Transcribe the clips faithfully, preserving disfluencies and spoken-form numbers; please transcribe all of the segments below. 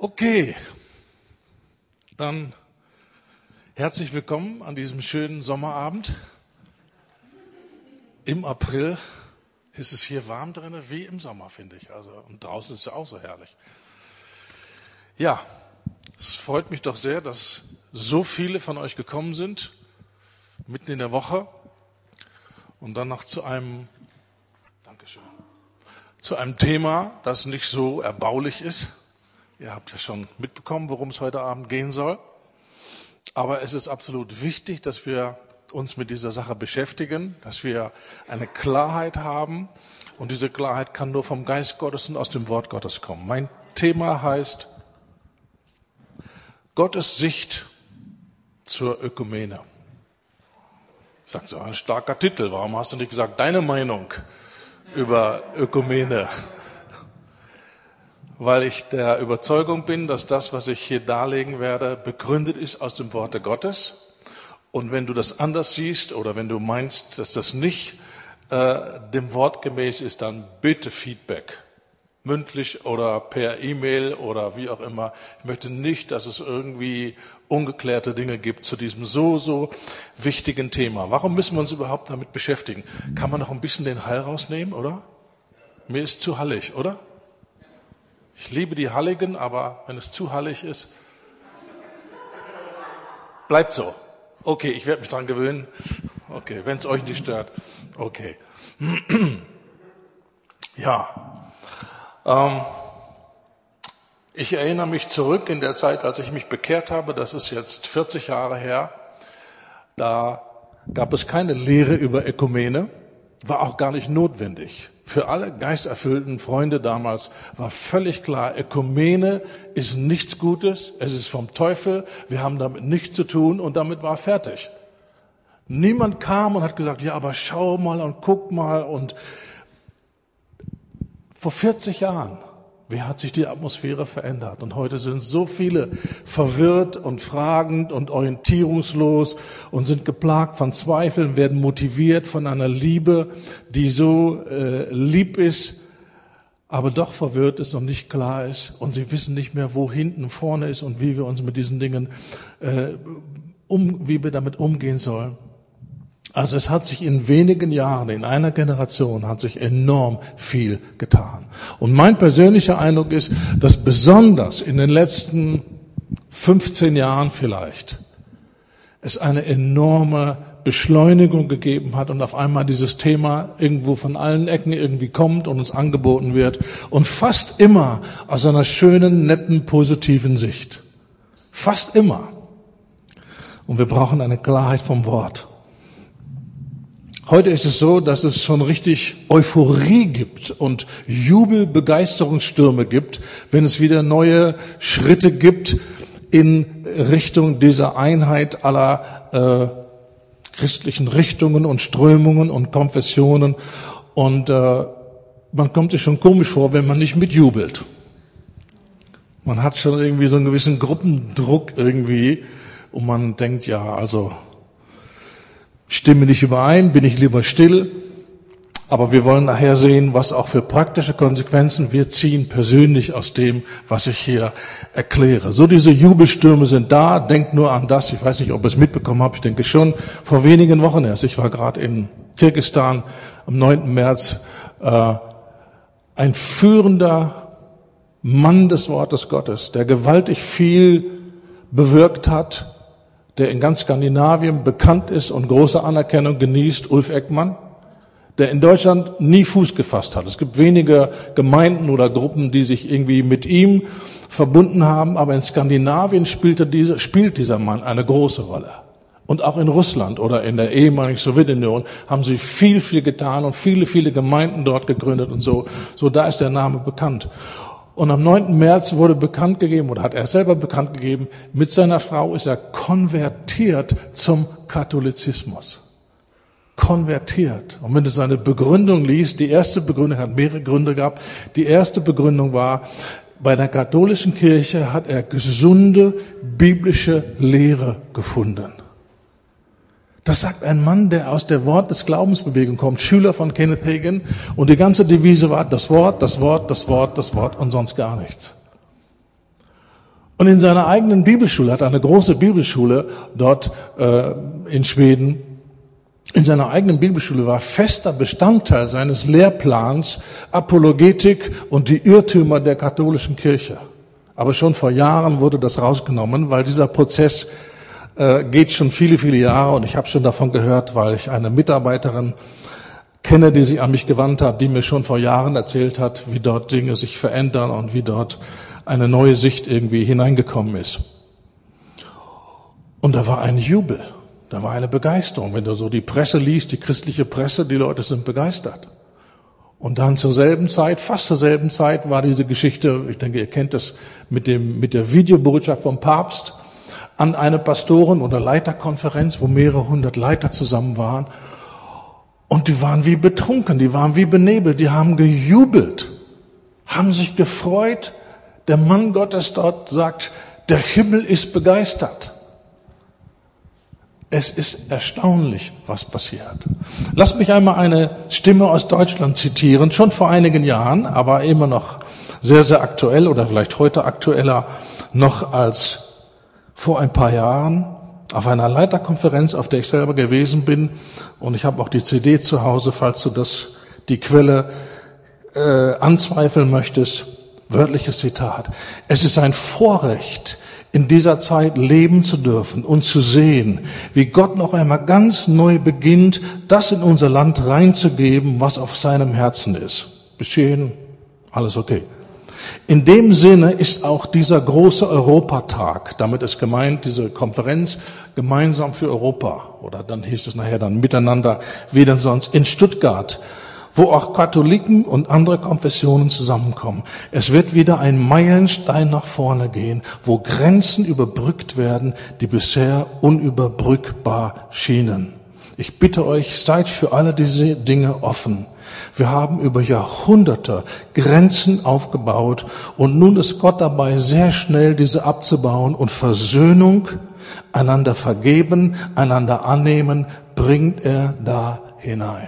Okay, dann herzlich willkommen an diesem schönen Sommerabend. Im April ist es hier warm drin, wie im Sommer, finde ich. Also, und draußen ist es ja auch so herrlich. Ja, es freut mich doch sehr, dass so viele von euch gekommen sind, mitten in der Woche und dann noch zu einem, Dankeschön, zu einem Thema, das nicht so erbaulich ist. Ihr habt ja schon mitbekommen, worum es heute Abend gehen soll. Aber es ist absolut wichtig, dass wir uns mit dieser Sache beschäftigen, dass wir eine Klarheit haben. Und diese Klarheit kann nur vom Geist Gottes und aus dem Wort Gottes kommen. Mein Thema heißt Gottes Sicht zur Ökumene. Ich sage so, ein starker Titel. Warum hast du nicht gesagt, deine Meinung über Ökumene? Weil ich der Überzeugung bin, dass das, was ich hier darlegen werde, begründet ist aus dem Worte Gottes. Und wenn du das anders siehst oder wenn du meinst, dass das nicht äh, dem Wort gemäß ist, dann bitte Feedback. Mündlich oder per E-Mail oder wie auch immer. Ich möchte nicht, dass es irgendwie ungeklärte Dinge gibt zu diesem so, so wichtigen Thema. Warum müssen wir uns überhaupt damit beschäftigen? Kann man noch ein bisschen den Hall rausnehmen, oder? Mir ist zu hallig, oder? Ich liebe die Halligen, aber wenn es zu hallig ist, bleibt so. Okay, ich werde mich dran gewöhnen. Okay, wenn es euch nicht stört. Okay. Ja. Ähm, ich erinnere mich zurück in der Zeit, als ich mich bekehrt habe. Das ist jetzt vierzig Jahre her. Da gab es keine Lehre über Ökumene. War auch gar nicht notwendig. Für alle geisterfüllten Freunde damals war völlig klar, Ökumene ist nichts Gutes, es ist vom Teufel, wir haben damit nichts zu tun und damit war fertig. Niemand kam und hat gesagt, ja, aber schau mal und guck mal. Und vor vierzig Jahren, wie hat sich die Atmosphäre verändert? Und heute sind so viele verwirrt und fragend und orientierungslos und sind geplagt von Zweifeln, werden motiviert von einer Liebe, die so äh, lieb ist, aber doch verwirrt ist und nicht klar ist. Und sie wissen nicht mehr, wo hinten vorne ist und wie wir uns mit diesen Dingen, äh, um, wie wir damit umgehen sollen. Also es hat sich in wenigen Jahren, in einer Generation, hat sich enorm viel getan. Und mein persönlicher Eindruck ist, dass besonders in den letzten fünfzehn Jahren vielleicht es eine enorme Beschleunigung gegeben hat und auf einmal dieses Thema irgendwo von allen Ecken irgendwie kommt und uns angeboten wird und fast immer aus einer schönen, netten, positiven Sicht. Fast immer. Und wir brauchen eine Klarheit vom Wort. Heute ist es so, dass es schon richtig Euphorie gibt und Jubelbegeisterungsstürme gibt, wenn es wieder neue Schritte gibt in Richtung dieser Einheit aller äh, christlichen Richtungen und Strömungen und Konfessionen. Und äh, man kommt sich schon komisch vor, wenn man nicht mitjubelt. Man hat schon irgendwie so einen gewissen Gruppendruck irgendwie und man denkt, ja, also stimme nicht überein, bin ich lieber still. Aber wir wollen nachher sehen, was auch für praktische Konsequenzen wir ziehen, persönlich aus dem, was ich hier erkläre. So, diese Jubelstürme sind da. Denkt nur an das. Ich weiß nicht, ob ihr es mitbekommen habt. Ich denke schon vor wenigen Wochen erst. Ich war gerade in Kirgisistan am neunten März. Äh, ein führender Mann des Wortes Gottes, der gewaltig viel bewirkt hat, der in ganz Skandinavien bekannt ist und große Anerkennung genießt, Ulf Ekman, der in Deutschland nie Fuß gefasst hat. Es gibt wenige Gemeinden oder Gruppen, die sich irgendwie mit ihm verbunden haben, aber in Skandinavien spielte dieser, spielt dieser Mann eine große Rolle. Und auch in Russland oder in der ehemaligen Sowjetunion haben sie viel, viel getan und viele, viele Gemeinden dort gegründet und so. So, da ist der Name bekannt. Und am neunten März wurde bekannt gegeben, oder hat er selber bekannt gegeben, mit seiner Frau ist er konvertiert zum Katholizismus. Konvertiert. Und wenn du seine Begründung liest, die erste Begründung hat mehrere Gründe gehabt. Die erste Begründung war, bei der katholischen Kirche hat er gesunde biblische Lehre gefunden. Das sagt ein Mann, der aus der Wort des Glaubensbewegung kommt, Schüler von Kenneth Hagin. Und die ganze Devise war das Wort, das Wort, das Wort, das Wort und sonst gar nichts. Und in seiner eigenen Bibelschule, hat eine große Bibelschule dort äh, in Schweden, in seiner eigenen Bibelschule war fester Bestandteil seines Lehrplans Apologetik und die Irrtümer der katholischen Kirche. Aber schon vor Jahren wurde das rausgenommen, weil dieser Prozess äh, geht schon viele, viele Jahre und ich habe schon davon gehört, weil ich eine Mitarbeiterin kenne, die sich an mich gewandt hat, die mir schon vor Jahren erzählt hat, wie dort Dinge sich verändern und wie dort eine neue Sicht irgendwie hineingekommen ist. Und da war ein Jubel, da war eine Begeisterung. Wenn du so die Presse liest, die christliche Presse, die Leute sind begeistert. Und dann zur selben Zeit, fast zur selben Zeit, war diese Geschichte, ich denke, ihr kennt das, mit dem, mit der Videobotschaft vom Papst an eine Pastoren- oder Leiterkonferenz, wo mehrere hundert Leiter zusammen waren. Und die waren wie betrunken, die waren wie benebelt, die haben gejubelt, haben sich gefreut. Der Mann Gottes dort sagt, der Himmel ist begeistert. Es ist erstaunlich, was passiert. Lasst mich einmal eine Stimme aus Deutschland zitieren, schon vor einigen Jahren, aber immer noch sehr, sehr aktuell oder vielleicht heute aktueller noch als vor ein paar Jahren. Auf einer Leiterkonferenz, auf der ich selber gewesen bin, und ich habe auch die C D zu Hause, falls du das, die Quelle äh, anzweifeln möchtest. Wörtliches Zitat. Es ist ein Vorrecht, in dieser Zeit leben zu dürfen und zu sehen, wie Gott noch einmal ganz neu beginnt, das in unser Land reinzugeben, was auf seinem Herzen ist. Geschehen, alles okay. In dem Sinne ist auch dieser große Europatag, damit ist gemeint, diese Konferenz gemeinsam für Europa, oder dann hieß es nachher dann miteinander, wie denn sonst, in Stuttgart, wo auch Katholiken und andere Konfessionen zusammenkommen. Es wird wieder ein Meilenstein nach vorne gehen, wo Grenzen überbrückt werden, die bisher unüberbrückbar schienen. Ich bitte euch, seid für alle diese Dinge offen. Wir haben über Jahrhunderte Grenzen aufgebaut und nun ist Gott dabei, sehr schnell diese abzubauen und Versöhnung, einander vergeben, einander annehmen, bringt er da hinein.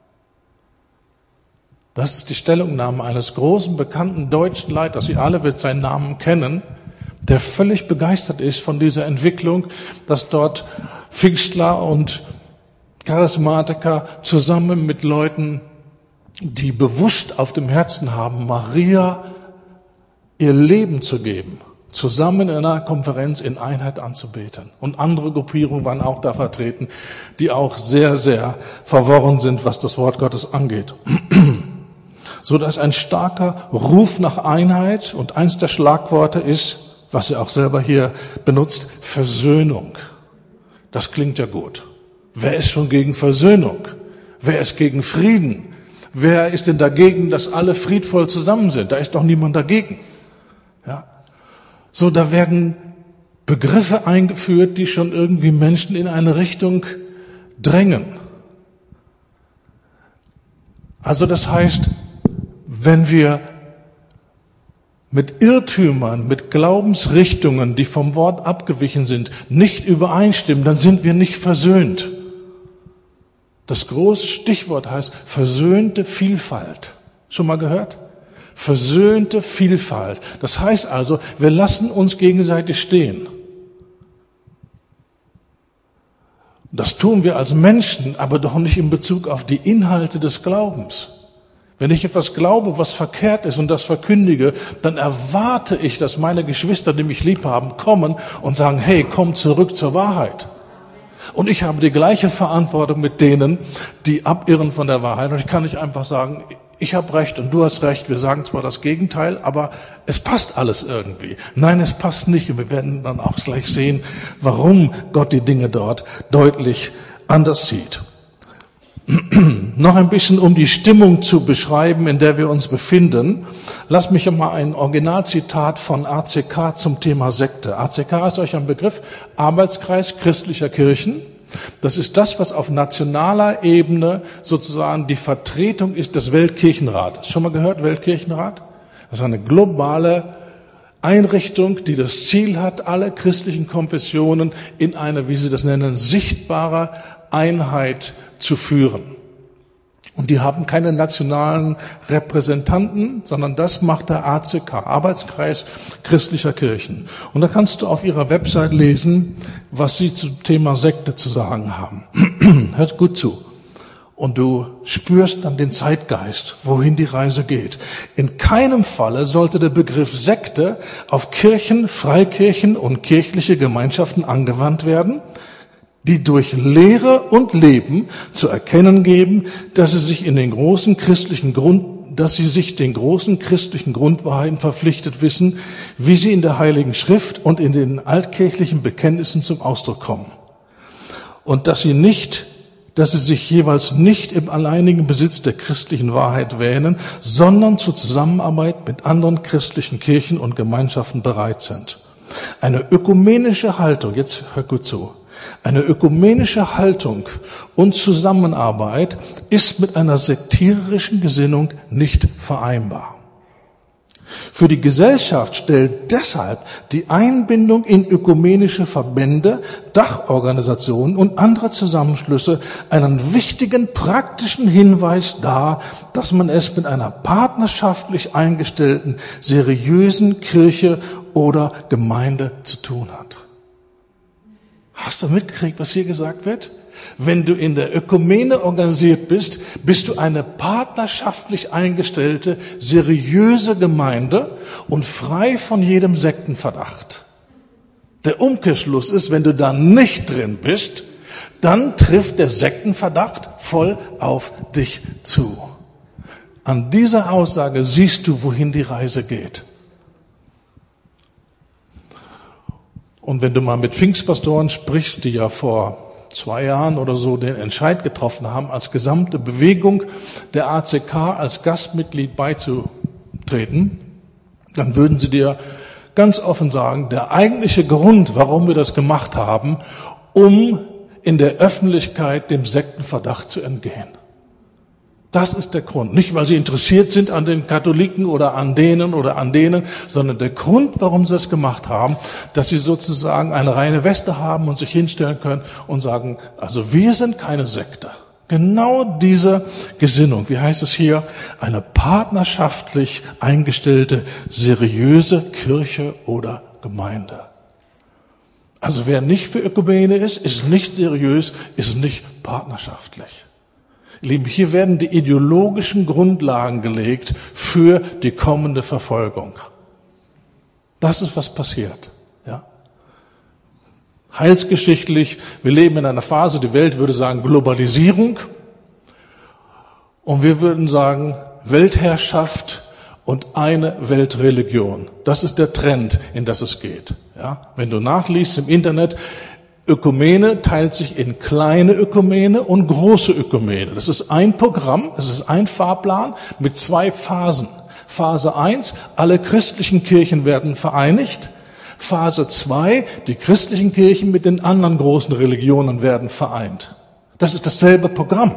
Das ist die Stellungnahme eines großen, bekannten deutschen Leiters. Ihr alle wird seinen Namen kennen, der völlig begeistert ist von dieser Entwicklung, dass dort Pfingstler und Charismatiker zusammen mit Leuten, die bewusst auf dem Herzen haben, Maria ihr Leben zu geben, zusammen in einer Konferenz in Einheit anzubeten. Und andere Gruppierungen waren auch da vertreten, die auch sehr, sehr verworren sind, was das Wort Gottes angeht. So dass ein starker Ruf nach Einheit, und eins der Schlagworte ist, was er auch selber hier benutzt, Versöhnung. Das klingt ja gut. Wer ist schon gegen Versöhnung? Wer ist gegen Frieden? Wer ist denn dagegen, dass alle friedvoll zusammen sind? Da ist doch niemand dagegen. Ja. So, da werden Begriffe eingeführt, die schon irgendwie Menschen in eine Richtung drängen. Also das heißt, wenn wir mit Irrtümern, mit Glaubensrichtungen, die vom Wort abgewichen sind, nicht übereinstimmen, dann sind wir nicht versöhnt. Das große Stichwort heißt versöhnte Vielfalt. Schon mal gehört? Versöhnte Vielfalt. Das heißt also, wir lassen uns gegenseitig stehen. Das tun wir als Menschen, aber doch nicht in Bezug auf die Inhalte des Glaubens. Wenn ich etwas glaube, was verkehrt ist und das verkündige, dann erwarte ich, dass meine Geschwister, die mich lieb haben, kommen und sagen, hey, komm zurück zur Wahrheit. Und ich habe die gleiche Verantwortung mit denen, die abirren von der Wahrheit. Und ich kann nicht einfach sagen, ich habe recht und du hast recht. Wir sagen zwar das Gegenteil, aber es passt alles irgendwie. Nein, es passt nicht. Und wir werden dann auch gleich sehen, warum Gott die Dinge dort deutlich anders sieht. Noch ein bisschen, um die Stimmung zu beschreiben, in der wir uns befinden. Lass mich mal ein Originalzitat von A C K zum Thema Sekte. A C K ist euch ein Begriff, Arbeitskreis christlicher Kirchen. Das ist das, was auf nationaler Ebene sozusagen die Vertretung ist des Weltkirchenrates. Schon mal gehört, Weltkirchenrat? Das ist eine globale Einrichtung, die das Ziel hat, alle christlichen Konfessionen in eine, wie sie das nennen, sichtbare Einheit zu führen. Und die haben keine nationalen Repräsentanten, sondern das macht der A C K, Arbeitskreis christlicher Kirchen. Und da kannst du auf ihrer Website lesen, was sie zum Thema Sekte zu sagen haben. Hört gut zu. Und du spürst dann den Zeitgeist, wohin die Reise geht. In keinem Falle sollte der Begriff Sekte auf Kirchen, Freikirchen und kirchliche Gemeinschaften angewandt werden, die durch Lehre und Leben zu erkennen geben, dass sie sich in den großen christlichen Grund, dass sie sich den großen christlichen Grundwahrheiten verpflichtet wissen, wie sie in der Heiligen Schrift und in den altkirchlichen Bekenntnissen zum Ausdruck kommen. Und dass sie nicht, dass sie sich jeweils nicht im alleinigen Besitz der christlichen Wahrheit wähnen, sondern zur Zusammenarbeit mit anderen christlichen Kirchen und Gemeinschaften bereit sind. Eine ökumenische Haltung, jetzt hör gut zu, eine ökumenische Haltung und Zusammenarbeit ist mit einer sektiererischen Gesinnung nicht vereinbar. Für die Gesellschaft stellt deshalb die Einbindung in ökumenische Verbände, Dachorganisationen und andere Zusammenschlüsse einen wichtigen praktischen Hinweis dar, dass man es mit einer partnerschaftlich eingestellten, seriösen Kirche oder Gemeinde zu tun hat. Hast du mitgekriegt, was hier gesagt wird? Wenn du in der Ökumene organisiert bist, bist du eine partnerschaftlich eingestellte, seriöse Gemeinde und frei von jedem Sektenverdacht. Der Umkehrschluss ist, wenn du da nicht drin bist, dann trifft der Sektenverdacht voll auf dich zu. An dieser Aussage siehst du, wohin die Reise geht. Und wenn du mal mit Pfingstpastoren sprichst, die ja vor zwei Jahren oder so den Entscheid getroffen haben, als gesamte Bewegung der A C K als Gastmitglied beizutreten, dann würden sie dir ganz offen sagen, der eigentliche Grund, warum wir das gemacht haben, um in der Öffentlichkeit dem Sektenverdacht zu entgehen. Das ist der Grund. Nicht, weil sie interessiert sind an den Katholiken oder an denen oder an denen, sondern der Grund, warum sie es gemacht haben, dass sie sozusagen eine reine Weste haben und sich hinstellen können und sagen, also wir sind keine Sekte. Genau diese Gesinnung, wie heißt es hier, eine partnerschaftlich eingestellte, seriöse Kirche oder Gemeinde. Also wer nicht für Ökumene ist, ist nicht seriös, ist nicht partnerschaftlich. Lieben, hier werden die ideologischen Grundlagen gelegt für die kommende Verfolgung. Das ist, was passiert. Ja? Heilsgeschichtlich, wir leben in einer Phase, die Welt würde sagen Globalisierung. Und wir würden sagen Weltherrschaft und eine Weltreligion. Das ist der Trend, in das es geht. Ja? Wenn du nachliest im Internet, Ökumene teilt sich in kleine Ökumene und große Ökumene. Das ist ein Programm, das ist ein Fahrplan mit zwei Phasen. Phase eins, alle christlichen Kirchen werden vereinigt. Phase zwei, die christlichen Kirchen mit den anderen großen Religionen werden vereint. Das ist dasselbe Programm.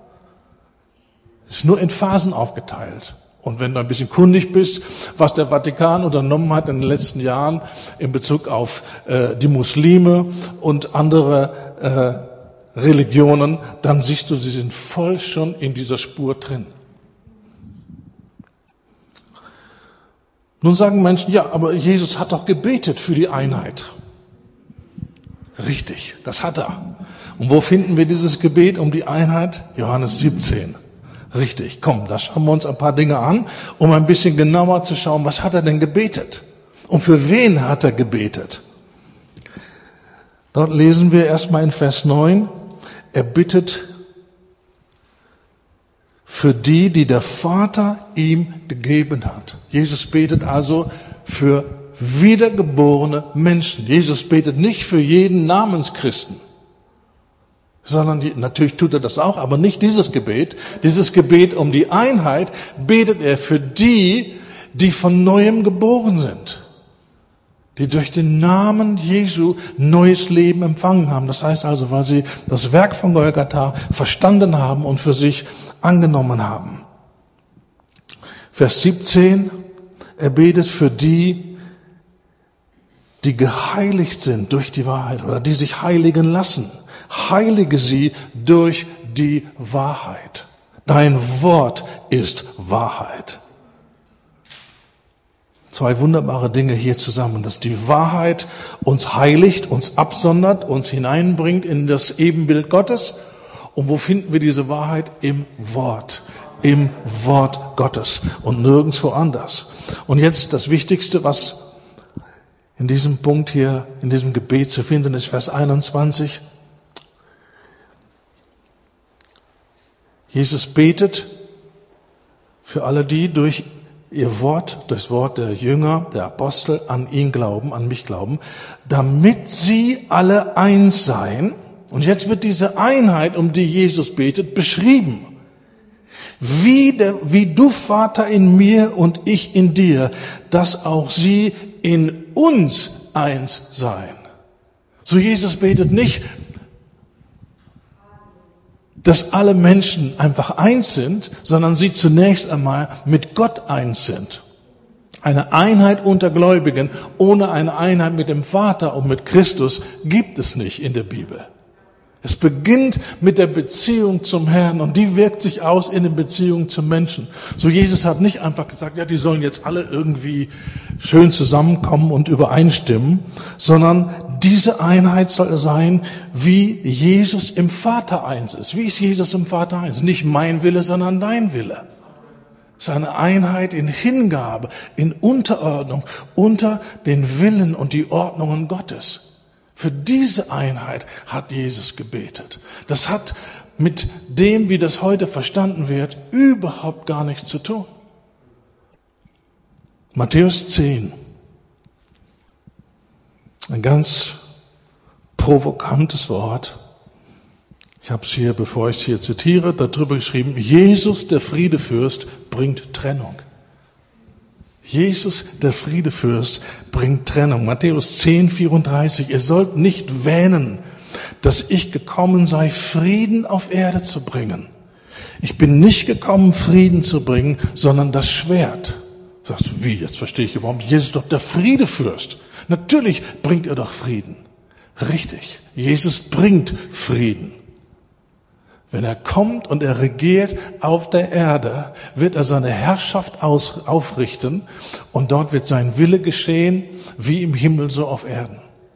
Es ist nur in Phasen aufgeteilt. Und wenn du ein bisschen kundig bist, was der Vatikan unternommen hat in den letzten Jahren in Bezug auf äh, die Muslime und andere äh, Religionen, dann siehst du, sie sind voll schon in dieser Spur drin. Nun sagen Menschen, ja, aber Jesus hat doch gebetet für die Einheit. Richtig, das hat er. Und wo finden wir dieses Gebet um die Einheit? Johannes siebzehn. Richtig, komm, da schauen wir uns ein paar Dinge an, um ein bisschen genauer zu schauen, was hat er denn gebetet? Und für wen hat er gebetet? Dort lesen wir erstmal in Vers neun, er bittet für die, die der Vater ihm gegeben hat. Jesus betet also für wiedergeborene Menschen. Jesus betet nicht für jeden Namenschristen. Sondern die, natürlich tut er das auch, aber nicht dieses Gebet. Dieses Gebet um die Einheit betet er für die, die von Neuem geboren sind. Die durch den Namen Jesu neues Leben empfangen haben. Das heißt also, weil sie das Werk von Golgatha verstanden haben und für sich angenommen haben. Vers siebzehn, er betet für die, die geheiligt sind durch die Wahrheit oder die sich heiligen lassen. Heilige sie durch die Wahrheit. Dein Wort ist Wahrheit. Zwei wunderbare Dinge hier zusammen, dass die Wahrheit uns heiligt, uns absondert, uns hineinbringt in das Ebenbild Gottes. Und wo finden wir diese Wahrheit? Im Wort, im Wort Gottes und nirgendwo anders. Und jetzt das Wichtigste, was in diesem Punkt hier, in diesem Gebet zu finden ist, Vers einundzwanzig. Jesus betet für alle, die durch ihr Wort, das Wort der Jünger, der Apostel an ihn glauben, an mich glauben, damit sie alle eins seien. Und jetzt wird diese Einheit, um die Jesus betet, beschrieben. Wie, der, wie du, Vater, in mir und ich in dir, dass auch sie in uns eins seien. So Jesus betet nicht, dass alle Menschen einfach eins sind, sondern sie zunächst einmal mit Gott eins sind. Eine Einheit unter Gläubigen ohne eine Einheit mit dem Vater und mit Christus gibt es nicht in der Bibel. Es beginnt mit der Beziehung zum Herrn und die wirkt sich aus in der Beziehung zum Menschen. So Jesus hat nicht einfach gesagt, ja, die sollen jetzt alle irgendwie schön zusammenkommen und übereinstimmen, sondern diese Einheit soll sein, wie Jesus im Vater eins ist. Wie ist Jesus im Vater eins? Nicht mein Wille, sondern dein Wille. Seine Einheit in Hingabe, in Unterordnung unter den Willen und die Ordnungen Gottes. Für diese Einheit hat Jesus gebetet. Das hat mit dem, wie das heute verstanden wird, überhaupt gar nichts zu tun. Matthäus zehn. Ein ganz provokantes Wort. Ich habe es hier, bevor ich es hier zitiere, darüber geschrieben, Jesus, der Friedefürst, bringt Trennung. Jesus, der Friedefürst, bringt Trennung. Matthäus zehn, vierunddreißig. Ihr sollt nicht wähnen, dass ich gekommen sei, Frieden auf Erde zu bringen. Ich bin nicht gekommen, Frieden zu bringen, sondern das Schwert. Sagst du, wie? Jetzt verstehe ich überhaupt. Jesus ist doch der Friedefürst. Natürlich bringt er doch Frieden. Richtig. Jesus bringt Frieden. Wenn er kommt und er regiert auf der Erde, wird er seine Herrschaft aus, aufrichten und dort wird sein Wille geschehen, wie im Himmel so auf Erden.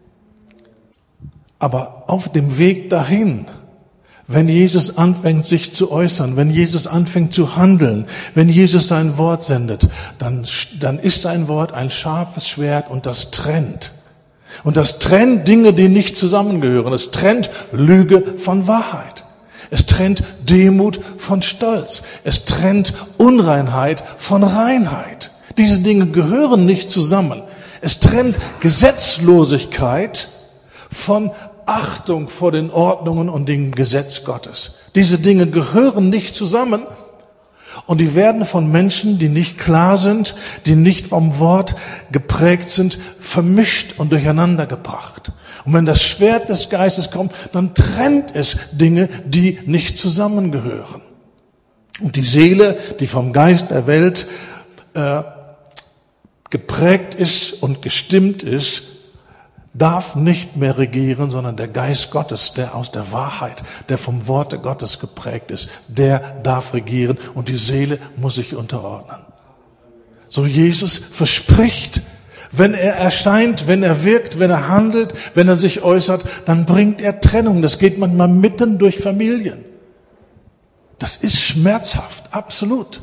Aber auf dem Weg dahin, wenn Jesus anfängt, sich zu äußern, wenn Jesus anfängt zu handeln, wenn Jesus sein Wort sendet, dann, dann ist sein Wort ein scharfes Schwert und das trennt. Und das trennt Dinge, die nicht zusammengehören. Es trennt Lüge von Wahrheit. Es trennt Demut von Stolz. Es trennt Unreinheit von Reinheit. Diese Dinge gehören nicht zusammen. Es trennt Gesetzlosigkeit von Achtung vor den Ordnungen und dem Gesetz Gottes. Diese Dinge gehören nicht zusammen und die werden von Menschen, die nicht klar sind, die nicht vom Wort geprägt sind, vermischt und durcheinander gebracht. Und wenn das Schwert des Geistes kommt, dann trennt es Dinge, die nicht zusammengehören. Und die Seele, die vom Geist der Welt äh, geprägt ist und gestimmt ist, darf nicht mehr regieren, sondern der Geist Gottes, der aus der Wahrheit, der vom Worte Gottes geprägt ist, der darf regieren und die Seele muss sich unterordnen. So Jesus verspricht, wenn er erscheint, wenn er wirkt, wenn er handelt, wenn er sich äußert, dann bringt er Trennung. Das geht manchmal mitten durch Familien. Das ist schmerzhaft, absolut.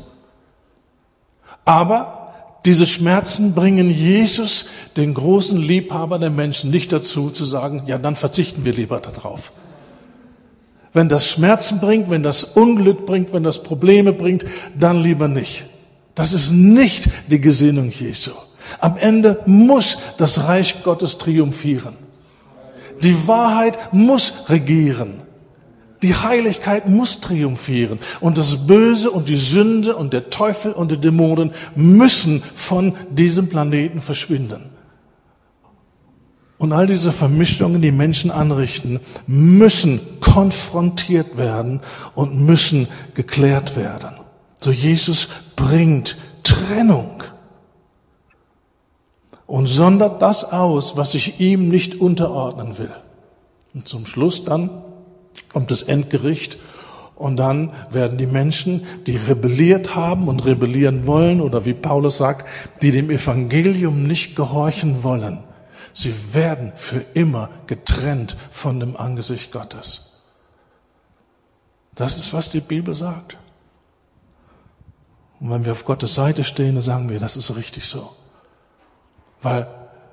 Aber diese Schmerzen bringen Jesus, den großen Liebhaber der Menschen, nicht dazu zu sagen, ja, dann verzichten wir lieber darauf. Wenn das Schmerzen bringt, wenn das Unglück bringt, wenn das Probleme bringt, dann lieber nicht. Das ist nicht die Gesinnung Jesu. Am Ende muss das Reich Gottes triumphieren. Die Wahrheit muss regieren. Die Heiligkeit muss triumphieren. Und das Böse und die Sünde und der Teufel und die Dämonen müssen von diesem Planeten verschwinden. Und all diese Vermischungen, die Menschen anrichten, müssen konfrontiert werden und müssen geklärt werden. So Jesus bringt Trennung und sondert das aus, was sich ihm nicht unterordnen will. Und zum Schluss dann kommt das Endgericht Und dann werden die Menschen, die rebelliert haben und rebellieren wollen, oder wie Paulus sagt, die dem Evangelium nicht gehorchen wollen, sie werden für immer getrennt von dem Angesicht Gottes. Das ist, was die Bibel sagt. Und wenn wir auf Gottes Seite stehen, dann sagen wir, das ist richtig so. Weil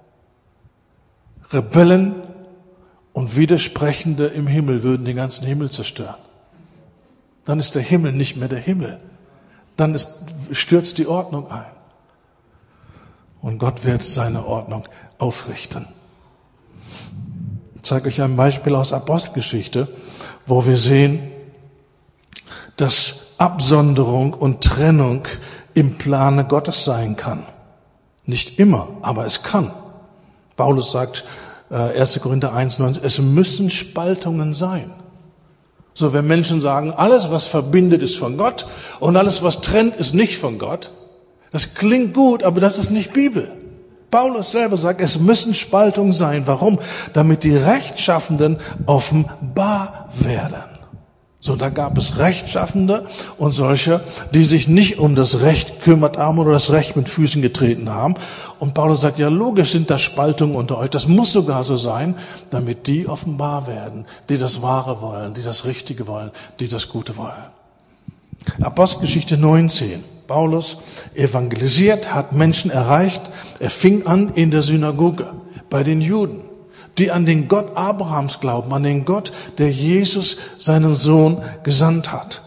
Rebellen und Widersprechende im Himmel würden den ganzen Himmel zerstören. Dann ist der Himmel nicht mehr der Himmel. Dann ist, stürzt die Ordnung ein. Und Gott wird seine Ordnung aufrichten. Ich zeige euch ein Beispiel aus Apostelgeschichte, wo wir sehen, dass Absonderung und Trennung im Plane Gottes sein kann. Nicht immer, aber es kann. Paulus sagt, äh, erster Korinther eins neunzehn, es müssen Spaltungen sein. So, wenn Menschen sagen, alles, was verbindet, ist von Gott und alles, was trennt, ist nicht von Gott, das klingt gut, aber das ist nicht Bibel. Paulus selber sagt, es müssen Spaltungen sein. Warum? Damit die Rechtschaffenden offenbar werden. So, da gab es Rechtschaffende und solche, die sich nicht um das Recht kümmert haben oder das Recht mit Füßen getreten haben. Und Paulus sagt, ja logisch sind da Spaltungen unter euch. Das muss sogar so sein, damit die offenbar werden, die das Wahre wollen, die das Richtige wollen, die das Gute wollen. Apostelgeschichte neunzehn. Paulus evangelisiert, hat Menschen erreicht. Er fing an in der Synagoge bei den Juden, die an den Gott Abrahams glauben, an den Gott, der Jesus, seinen Sohn, gesandt hat.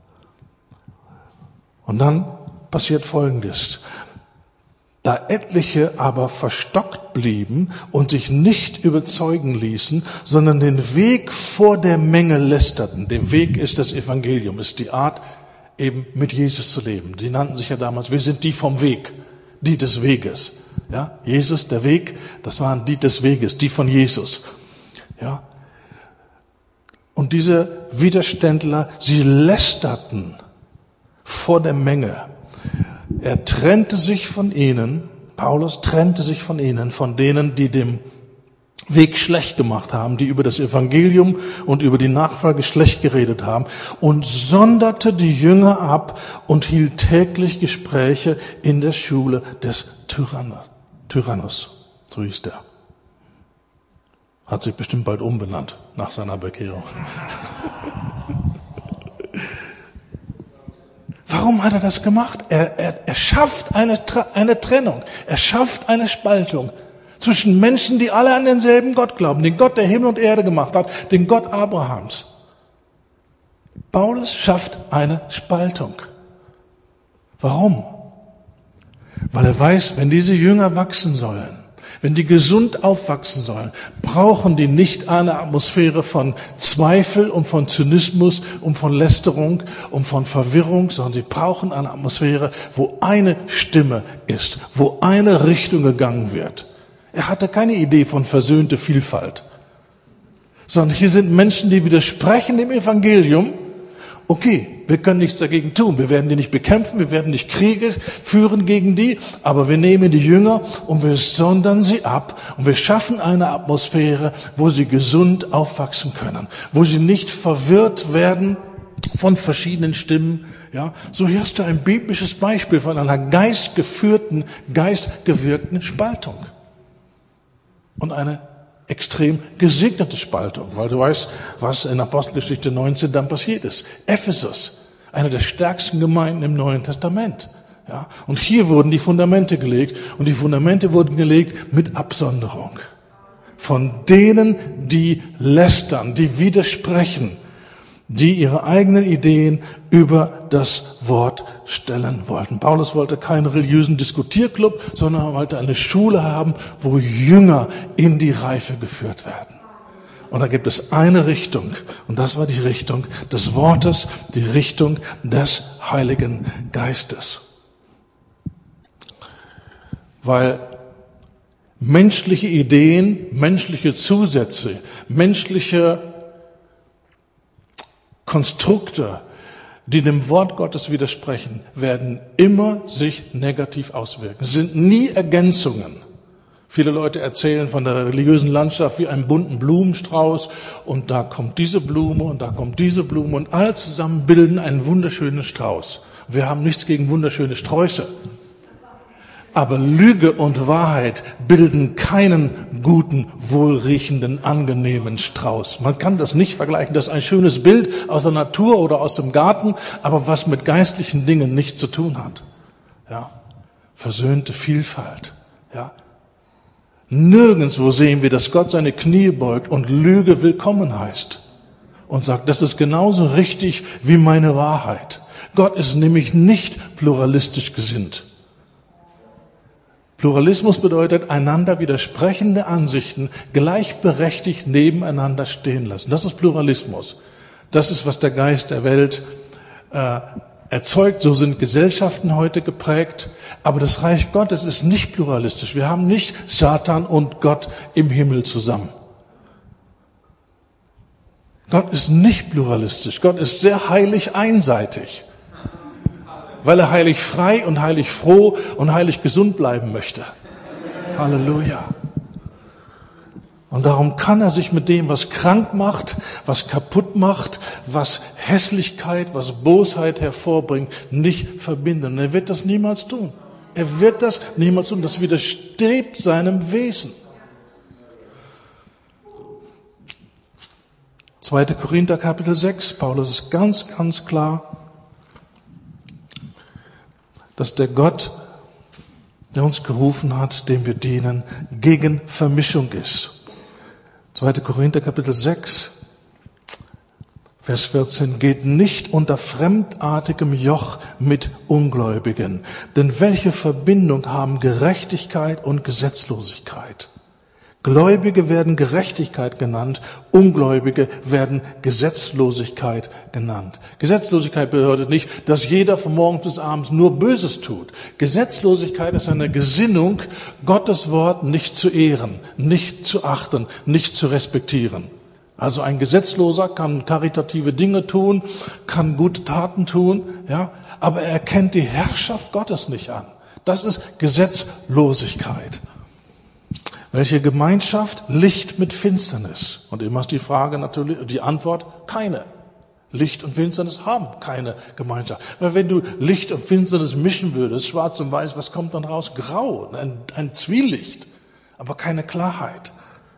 Und dann passiert Folgendes. Da etliche aber verstockt blieben und sich nicht überzeugen ließen, sondern den Weg vor der Menge lästerten. Der Weg ist das Evangelium, ist die Art, eben mit Jesus zu leben. Die nannten sich ja damals, wir sind die vom Weg, die des Weges. Ja, Jesus, der Weg, das waren die des Weges, die von Jesus. Ja. Und diese Widerständler, sie lästerten vor der Menge. Er trennte sich von ihnen, Paulus trennte sich von ihnen, von denen, die dem Weg schlecht gemacht haben, die über das Evangelium und über die Nachfolge schlecht geredet haben, und sonderte die Jünger ab und hielt täglich Gespräche in der Schule des Tyrannus. Tyrannus, so hieß der. Hat sich bestimmt bald umbenannt nach seiner Bekehrung. Warum hat er das gemacht? Er, er, er schafft eine, eine Trennung. Er schafft eine Spaltung zwischen Menschen, die alle an denselben Gott glauben, den Gott, der Himmel und Erde gemacht hat, den Gott Abrahams. Paulus schafft eine Spaltung. Warum? Weil er weiß, wenn diese Jünger wachsen sollen, wenn die gesund aufwachsen sollen, brauchen die nicht eine Atmosphäre von Zweifel und von Zynismus und von Lästerung und von Verwirrung, sondern sie brauchen eine Atmosphäre, wo eine Stimme ist, wo eine Richtung gegangen wird. Er hatte keine Idee von versöhnte Vielfalt, sondern hier sind Menschen, die widersprechen dem Evangelium. Okay, wir können nichts dagegen tun. Wir werden die nicht bekämpfen, wir werden nicht Kriege führen gegen die, aber wir nehmen die Jünger und wir sondern sie ab und wir schaffen eine Atmosphäre, wo sie gesund aufwachsen können, wo sie nicht verwirrt werden von verschiedenen Stimmen. Ja, so hier hast du ein biblisches Beispiel von einer geistgeführten, geistgewirkten Spaltung und eine extrem gesegnete Spaltung, weil du weißt, was in Apostelgeschichte neunzehn dann passiert ist. Ephesus, eine der stärksten Gemeinden im Neuen Testament. Ja, und hier wurden die Fundamente gelegt und die Fundamente wurden gelegt mit Absonderung von denen, die lästern, die widersprechen, die ihre eigenen Ideen über das Wort stellen wollten. Paulus wollte keinen religiösen Diskutierclub, sondern er wollte eine Schule haben, wo Jünger in die Reife geführt werden. Und da gibt es eine Richtung, und das war die Richtung des Wortes, die Richtung des Heiligen Geistes. Weil menschliche Ideen, menschliche Zusätze, menschliche Konstrukte, die dem Wort Gottes widersprechen, werden immer sich negativ auswirken. Es sind nie Ergänzungen Viele Leute erzählen von der religiösen Landschaft wie einem bunten Blumenstrauß und da kommt diese Blume und da kommt diese Blume und alle zusammen bilden einen wunderschönen Strauß. Wir haben nichts gegen wunderschöne Sträuße. Aber Lüge und Wahrheit bilden keinen guten, wohlriechenden, angenehmen Strauß. Man kann das nicht vergleichen. Das ist ein schönes Bild aus der Natur oder aus dem Garten, aber was mit geistlichen Dingen nichts zu tun hat. Ja, versöhnte Vielfalt. Ja, nirgendwo sehen wir, dass Gott seine Knie beugt und Lüge willkommen heißt und sagt, das ist genauso richtig wie meine Wahrheit. Gott ist nämlich nicht pluralistisch gesinnt. Pluralismus bedeutet, einander widersprechende Ansichten gleichberechtigt nebeneinander stehen lassen. Das ist Pluralismus. Das ist, was der Geist der Welt äh, erzeugt. So sind Gesellschaften heute geprägt. Aber das Reich Gottes ist nicht pluralistisch. Wir haben nicht Satan und Gott im Himmel zusammen. Gott ist nicht pluralistisch. Gott ist sehr heilig einseitig. Weil er heilig frei und heilig froh und heilig gesund bleiben möchte. Halleluja. Und darum kann er sich mit dem, was krank macht, was kaputt macht, was Hässlichkeit, was Bosheit hervorbringt, nicht verbinden. Und er wird das niemals tun. Er wird das niemals tun. Das widerstrebt seinem Wesen. zweiter Korinther Kapitel sechs. Paulus ist ganz, ganz klar, dass der Gott, der uns gerufen hat, dem wir dienen, gegen Vermischung ist. zweiter Korinther Kapitel sechs, Vers vierzehn, geht nicht unter fremdartigem Joch mit Ungläubigen, denn welche Verbindung haben Gerechtigkeit und Gesetzlosigkeit? Gläubige werden Gerechtigkeit genannt, Ungläubige werden Gesetzlosigkeit genannt. Gesetzlosigkeit bedeutet nicht, dass jeder von morgens bis abends nur Böses tut. Gesetzlosigkeit ist eine Gesinnung, Gottes Wort nicht zu ehren, nicht zu achten, nicht zu respektieren. Also ein Gesetzloser kann karitative Dinge tun, kann gute Taten tun, ja, aber er erkennt die Herrschaft Gottes nicht an. Das ist Gesetzlosigkeit. Welche Gemeinschaft? Licht mit Finsternis. Und immer ist die Frage natürlich, die Antwort, keine. Licht und Finsternis haben keine Gemeinschaft. Weil wenn du Licht und Finsternis mischen würdest, schwarz und weiß, was kommt dann raus? Grau, ein, ein Zwielicht, aber keine Klarheit.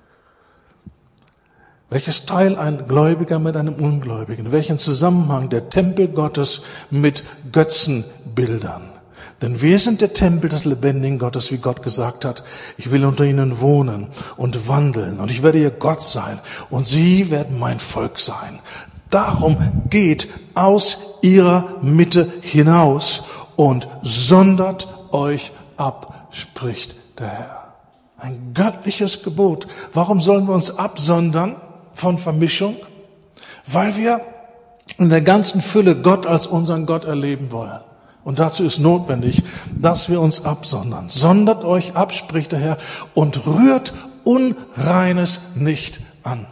Welches Teil ein Gläubiger mit einem Ungläubigen? Welchen Zusammenhang der Tempel Gottes mit Götzenbildern? Denn wir sind der Tempel des lebendigen Gottes, wie Gott gesagt hat. Ich will unter ihnen wohnen und wandeln und ich werde ihr Gott sein und sie werden mein Volk sein. Darum geht aus ihrer Mitte hinaus und sondert euch ab, spricht der Herr. Ein göttliches Gebot. Warum sollen wir uns absondern von Vermischung? Weil wir in der ganzen Fülle Gott als unseren Gott erleben wollen. Und dazu ist notwendig, dass wir uns absondern. Sondert euch ab, spricht der Herr, und rührt Unreines nicht an.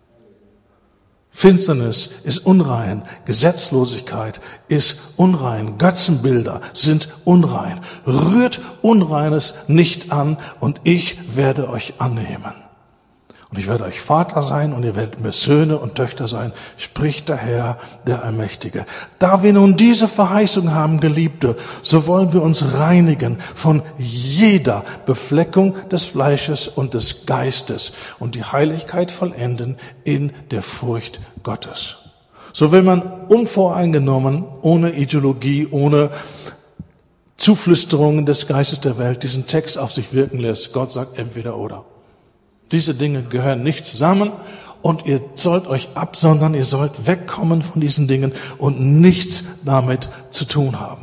Finsternis ist unrein, Gesetzlosigkeit ist unrein, Götzenbilder sind unrein. Rührt Unreines nicht an und ich werde euch annehmen. Und ich werde euch Vater sein und ihr werdet mir Söhne und Töchter sein, spricht der Herr, der Allmächtige. Da wir nun diese Verheißung haben, Geliebte, so wollen wir uns reinigen von jeder Befleckung des Fleisches und des Geistes und die Heiligkeit vollenden in der Furcht Gottes. So will man unvoreingenommen, ohne Ideologie, ohne Zuflüsterungen des Geistes der Welt diesen Text auf sich wirken lässt. Gott sagt entweder oder. Diese Dinge gehören nicht zusammen und ihr sollt euch absondern, ihr sollt wegkommen von diesen Dingen und nichts damit zu tun haben.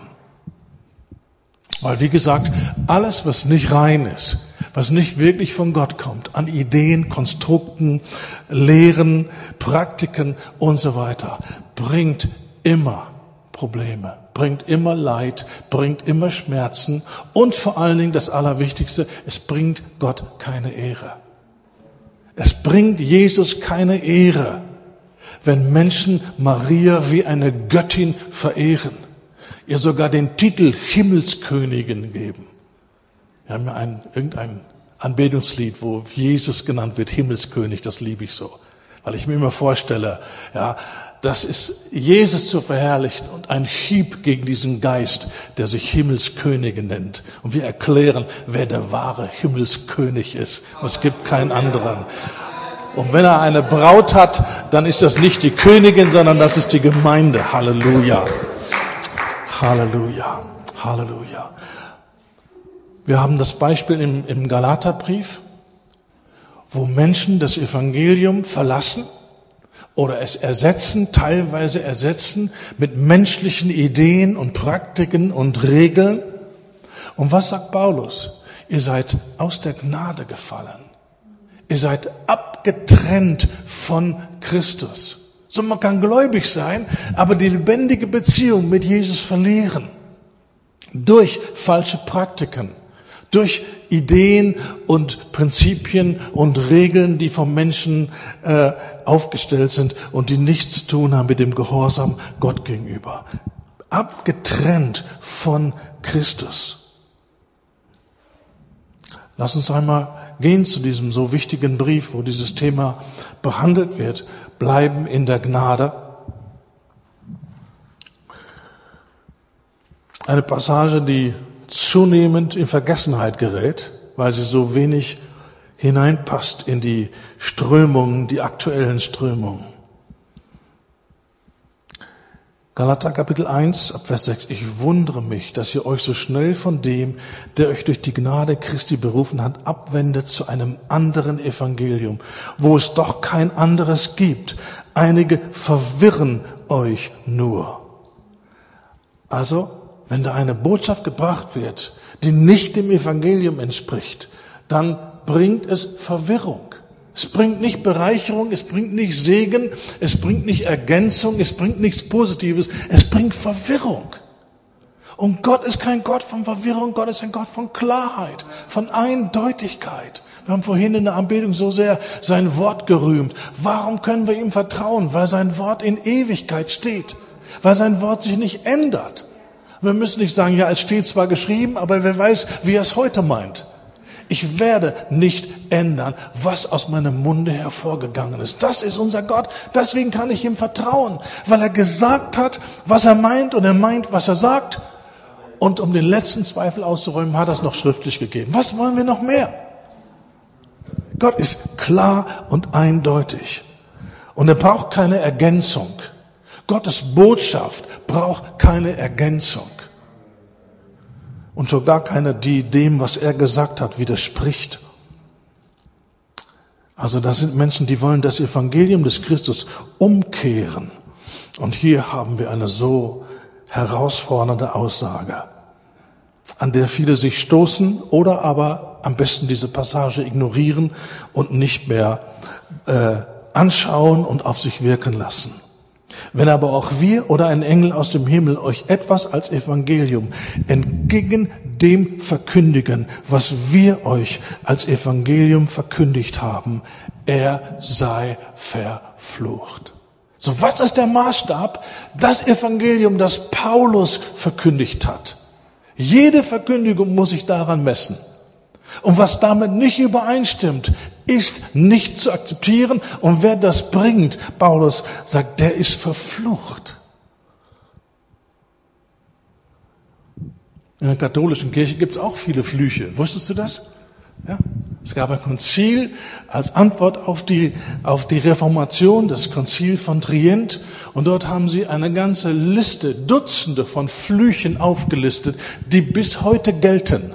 Weil, wie gesagt, alles, was nicht rein ist, was nicht wirklich von Gott kommt, an Ideen, Konstrukten, Lehren, Praktiken und so weiter, bringt immer Probleme, bringt immer Leid, bringt immer Schmerzen und vor allen Dingen das Allerwichtigste, es bringt Gott keine Ehre. Es bringt Jesus keine Ehre, wenn Menschen Maria wie eine Göttin verehren, ihr sogar den Titel Himmelskönigin geben. Wir haben ja einen, irgendeinen Anbetungslied, wo Jesus genannt wird, Himmelskönig, das liebe ich so. Weil ich mir immer vorstelle, ja, das ist Jesus zu verherrlichen und ein Hieb gegen diesen Geist, der sich Himmelskönige nennt. Und wir erklären, wer der wahre Himmelskönig ist. Und es gibt keinen anderen. Und wenn er eine Braut hat, dann ist das nicht die Königin, sondern das ist die Gemeinde. Halleluja. Halleluja. Halleluja. Wir haben das Beispiel im, im Galaterbrief, wo Menschen das Evangelium verlassen oder es ersetzen, teilweise ersetzen mit menschlichen Ideen und Praktiken und Regeln. Und was sagt Paulus? Ihr seid aus der Gnade gefallen. Ihr seid abgetrennt von Christus. So, man kann gläubig sein, aber die lebendige Beziehung mit Jesus verlieren. Durch falsche Praktiken. Durch Ideen und Prinzipien und Regeln, die vom Menschen äh, aufgestellt sind und die nichts zu tun haben mit dem Gehorsam Gott gegenüber. Abgetrennt von Christus. Lass uns einmal gehen zu diesem so wichtigen Brief, wo dieses Thema behandelt wird. Bleiben in der Gnade. Eine Passage, die zunehmend in Vergessenheit gerät, weil sie so wenig hineinpasst in die Strömungen, die aktuellen Strömungen. Galater Kapitel eins, Vers sechs. Ich wundere mich, dass ihr euch so schnell von dem, der euch durch die Gnade Christi berufen hat, abwendet zu einem anderen Evangelium, wo es doch kein anderes gibt. Einige verwirren euch nur. Also, wenn da eine Botschaft gebracht wird, die nicht dem Evangelium entspricht, dann bringt es Verwirrung. Es bringt nicht Bereicherung, es bringt nicht Segen, es bringt nicht Ergänzung, es bringt nichts Positives, es bringt Verwirrung. Und Gott ist kein Gott von Verwirrung, Gott ist ein Gott von Klarheit, von Eindeutigkeit. Wir haben vorhin in der Anbetung so sehr sein Wort gerühmt. Warum können wir ihm vertrauen? Weil sein Wort in Ewigkeit steht, weil sein Wort sich nicht ändert. Wir müssen nicht sagen, ja, es steht zwar geschrieben, aber wer weiß, wie er es heute meint. Ich werde nicht ändern, was aus meinem Munde hervorgegangen ist. Das ist unser Gott. Deswegen kann ich ihm vertrauen, weil er gesagt hat, was er meint und er meint, was er sagt. Und um den letzten Zweifel auszuräumen, hat er es noch schriftlich gegeben. Was wollen wir noch mehr? Gott ist klar und eindeutig. Und er braucht keine Ergänzung. Gottes Botschaft braucht keine Ergänzung. Und schon gar keine, die dem, was er gesagt hat, widerspricht. Also das sind Menschen, die wollen das Evangelium des Christus umkehren. Und hier haben wir eine so herausfordernde Aussage, an der viele sich stoßen oder aber am besten diese Passage ignorieren und nicht mehr äh, anschauen und auf sich wirken lassen. Wenn aber auch wir oder ein Engel aus dem Himmel euch etwas als Evangelium entgegen dem verkündigen, was wir euch als Evangelium verkündigt haben, er sei verflucht. So, was ist der Maßstab? Das Evangelium, das Paulus verkündigt hat. Jede Verkündigung muss sich daran messen. Und was damit nicht übereinstimmt, ist nicht zu akzeptieren. Und wer das bringt, Paulus sagt, der ist verflucht. In der katholischen Kirche gibt es auch viele Flüche. Wusstest du das? Ja. Es gab ein Konzil als Antwort auf die, auf die Reformation, das Konzil von Trient. Und dort haben sie eine ganze Liste, Dutzende von Flüchen aufgelistet, die bis heute gelten.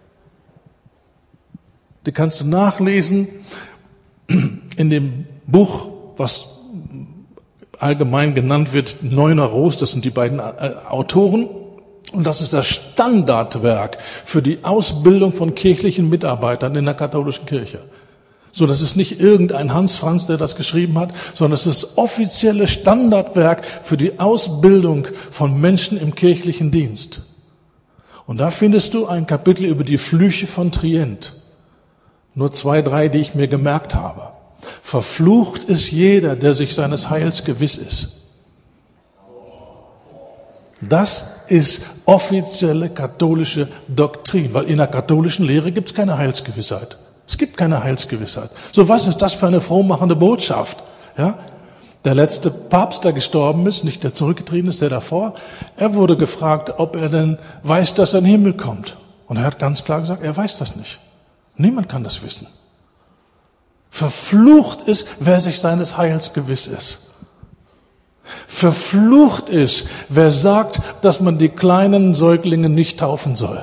Die kannst du nachlesen in dem Buch, was allgemein genannt wird, Neuner Ros, das sind die beiden Autoren. Und das ist das Standardwerk für die Ausbildung von kirchlichen Mitarbeitern in der katholischen Kirche. So, das ist nicht irgendein Hans Franz, der das geschrieben hat, sondern es ist das offizielle Standardwerk für die Ausbildung von Menschen im kirchlichen Dienst. Und da findest du ein Kapitel über die Flüche von Trient. Nur zwei, drei, die ich mir gemerkt habe. Verflucht ist jeder, der sich seines Heils gewiss ist. Das ist offizielle katholische Doktrin, weil in der katholischen Lehre gibt es keine Heilsgewissheit. Es gibt keine Heilsgewissheit. So, was ist das für eine frohmachende Botschaft? Ja? Der letzte Papst, der gestorben ist, nicht der zurückgetreten ist, der davor, er wurde gefragt, ob er denn weiß, dass er in den Himmel kommt. Und er hat ganz klar gesagt, er weiß das nicht. Niemand kann das wissen. Verflucht ist, wer sich seines Heils gewiss ist. Verflucht ist, wer sagt, dass man die kleinen Säuglinge nicht taufen soll.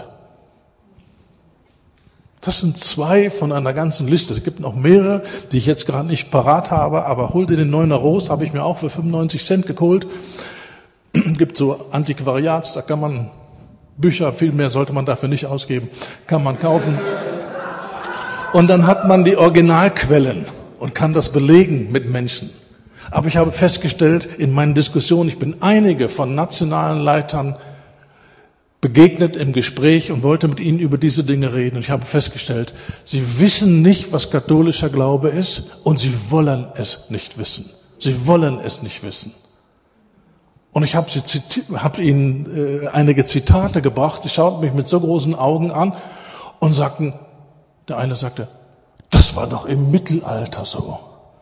Das sind zwei von einer ganzen Liste. Es gibt noch mehrere, die ich jetzt gerade nicht parat habe, aber hol dir den Neuner Ros, habe ich mir auch für fünfundneunzig Cent geholt. Gibt so Antiquariats, da kann man Bücher, viel mehr sollte man dafür nicht ausgeben, kann man kaufen. Und dann hat man die Originalquellen und kann das belegen mit Menschen. Aber ich habe festgestellt in meinen Diskussionen, ich bin einige von nationalen Leitern begegnet im Gespräch und wollte mit ihnen über diese Dinge reden. Und ich habe festgestellt, sie wissen nicht, was katholischer Glaube ist und sie wollen es nicht wissen. Sie wollen es nicht wissen. Und ich habe, sie ziti- habe ihnen äh, einige Zitate gebracht. Sie schauten mich mit so großen Augen an und sagten, der eine sagte, das war doch im Mittelalter so.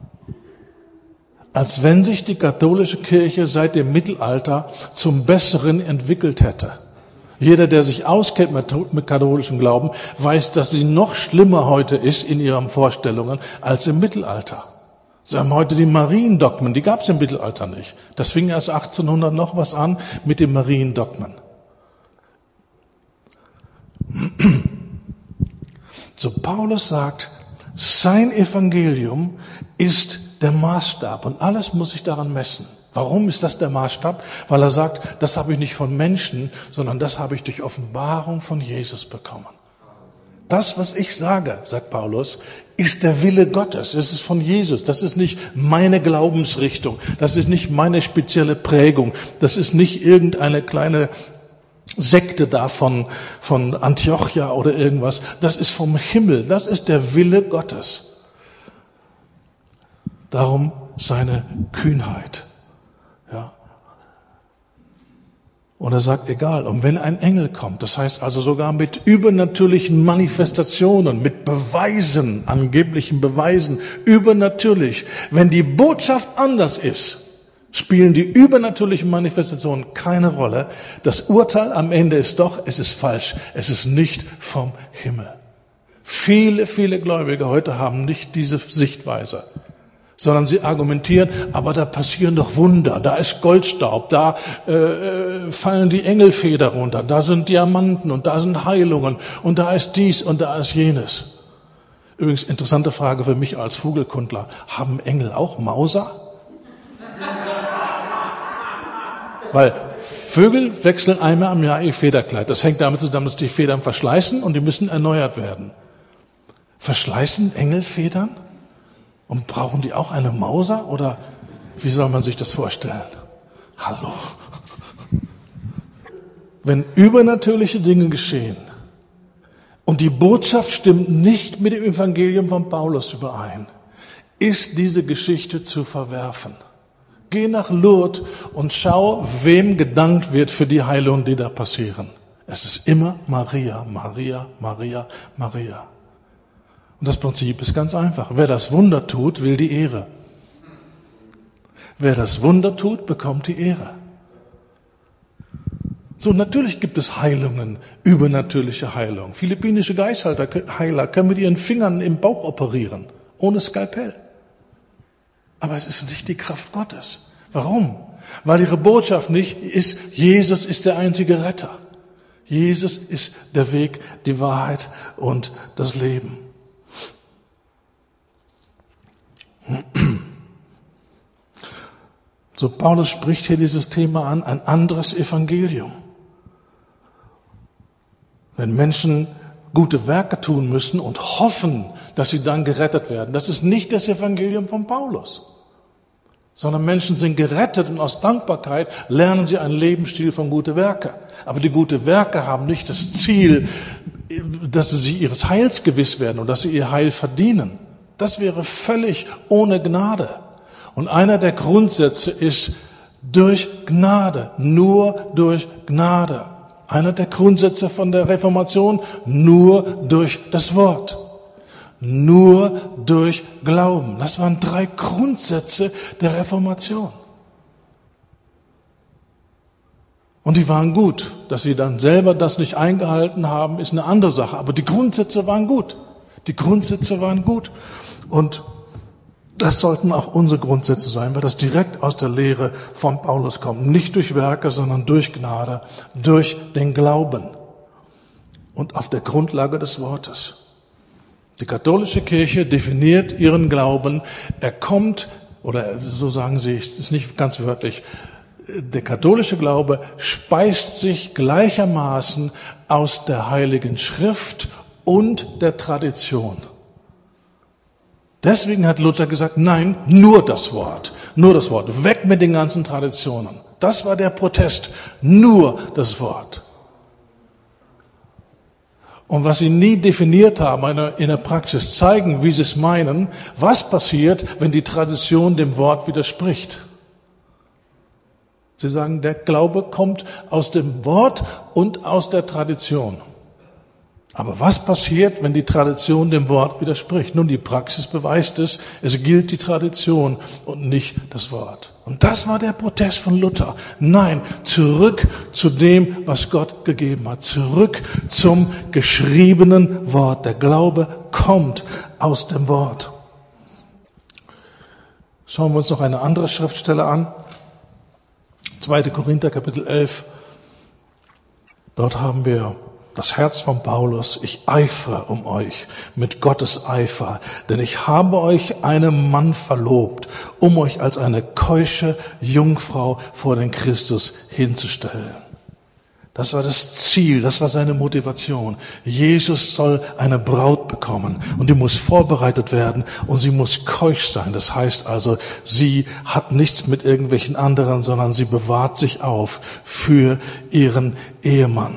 Als wenn sich die katholische Kirche seit dem Mittelalter zum Besseren entwickelt hätte. Jeder, der sich auskennt mit katholischem Glauben, weiß, dass sie noch schlimmer heute ist in ihren Vorstellungen als im Mittelalter. Sie haben heute die Mariendogmen, die gab es im Mittelalter nicht. Das fing erst achtzehnhundert noch was an mit den Mariendogmen. So, Paulus sagt, sein Evangelium ist der Maßstab und alles muss sich daran messen. Warum ist das der Maßstab? Weil er sagt, das habe ich nicht von Menschen, sondern das habe ich durch Offenbarung von Jesus bekommen. Das, was ich sage, sagt Paulus, ist der Wille Gottes. Es ist von Jesus. Das ist nicht meine Glaubensrichtung. Das ist nicht meine spezielle Prägung. Das ist nicht irgendeine kleine Sekte da von, von Antiochia oder irgendwas. Das ist vom Himmel. Das ist der Wille Gottes. Darum seine Kühnheit. Ja. Und er sagt, egal, und wenn ein Engel kommt, das heißt also sogar mit übernatürlichen Manifestationen, mit Beweisen, angeblichen Beweisen, übernatürlich, wenn die Botschaft anders ist, spielen die übernatürlichen Manifestationen keine Rolle. Das Urteil am Ende ist doch, es ist falsch, es ist nicht vom Himmel. Viele, viele Gläubige heute haben nicht diese Sichtweise, sondern sie argumentieren, aber da passieren doch Wunder, da ist Goldstaub, da äh, fallen die Engelfeder runter, da sind Diamanten und da sind Heilungen und da ist dies und da ist jenes. Übrigens, interessante Frage für mich als Vogelkundler, haben Engel auch Mauser? Weil Vögel wechseln einmal im Jahr ihr Federkleid. Das hängt damit zusammen, dass die Federn verschleißen und die müssen erneuert werden. Verschleißen Engelfedern? Und brauchen die auch eine Mauser? Oder wie soll man sich das vorstellen? Hallo. Wenn übernatürliche Dinge geschehen und die Botschaft stimmt nicht mit dem Evangelium von Paulus überein, ist diese Geschichte zu verwerfen. Geh nach Lourdes und schau, wem gedankt wird für die Heilungen, die da passieren. Es ist immer Maria, Maria, Maria, Maria. Und das Prinzip ist ganz einfach. Wer das Wunder tut, will die Ehre. Wer das Wunder tut, bekommt die Ehre. So, natürlich gibt es Heilungen, übernatürliche Heilungen. Philippinische Geistheiler können mit ihren Fingern im Bauch operieren, ohne Skalpell. Aber es ist nicht die Kraft Gottes. Warum? Weil ihre Botschaft nicht ist, Jesus ist der einzige Retter. Jesus ist der Weg, die Wahrheit und das Leben. So, Paulus spricht hier dieses Thema an, ein anderes Evangelium. Wenn Menschen gute Werke tun müssen und hoffen, dass sie dann gerettet werden, das ist nicht das Evangelium von Paulus. Sondern Menschen sind gerettet und aus Dankbarkeit lernen sie einen Lebensstil von gute Werke. Aber die gute Werke haben nicht das Ziel, dass sie ihres Heils gewiss werden und dass sie ihr Heil verdienen. Das wäre völlig ohne Gnade. Und einer der Grundsätze ist durch Gnade, nur durch Gnade. Einer der Grundsätze von der Reformation, nur durch das Wort. Nur durch Glauben. Das waren drei Grundsätze der Reformation. Und die waren gut. Dass sie dann selber das nicht eingehalten haben, ist eine andere Sache. Aber die Grundsätze waren gut. Die Grundsätze waren gut. Und das sollten auch unsere Grundsätze sein, weil das direkt aus der Lehre von Paulus kommt. Nicht durch Werke, sondern durch Gnade, durch den Glauben. Und auf der Grundlage des Wortes. Die katholische Kirche definiert ihren Glauben. Er kommt, oder so sagen sie, ist nicht ganz wörtlich, der katholische Glaube speist sich gleichermaßen aus der Heiligen Schrift und der Tradition. Deswegen hat Luther gesagt, nein, nur das Wort, nur das Wort, weg mit den ganzen Traditionen. Das war der Protest, nur das Wort. Und was sie nie definiert haben in der Praxis, zeigen, wie sie es meinen, was passiert, wenn die Tradition dem Wort widerspricht. Sie sagen, der Glaube kommt aus dem Wort und aus der Tradition. Aber was passiert, wenn die Tradition dem Wort widerspricht? Nun, die Praxis beweist es, es gilt die Tradition und nicht das Wort. Und das war der Protest von Luther. Nein, zurück zu dem, was Gott gegeben hat. Zurück zum geschriebenen Wort. Der Glaube kommt aus dem Wort. Schauen wir uns noch eine andere Schriftstelle an. zweiter Korinther, Kapitel elf. Dort haben wir das Herz von Paulus. Ich eifere um euch mit Gottes Eifer, denn ich habe euch einem Mann verlobt, um euch als eine keusche Jungfrau vor den Christus hinzustellen. Das war das Ziel, das war seine Motivation. Jesus soll eine Braut bekommen und die muss vorbereitet werden und sie muss keusch sein. Das heißt also, sie hat nichts mit irgendwelchen anderen, sondern sie bewahrt sich auf für ihren Ehemann.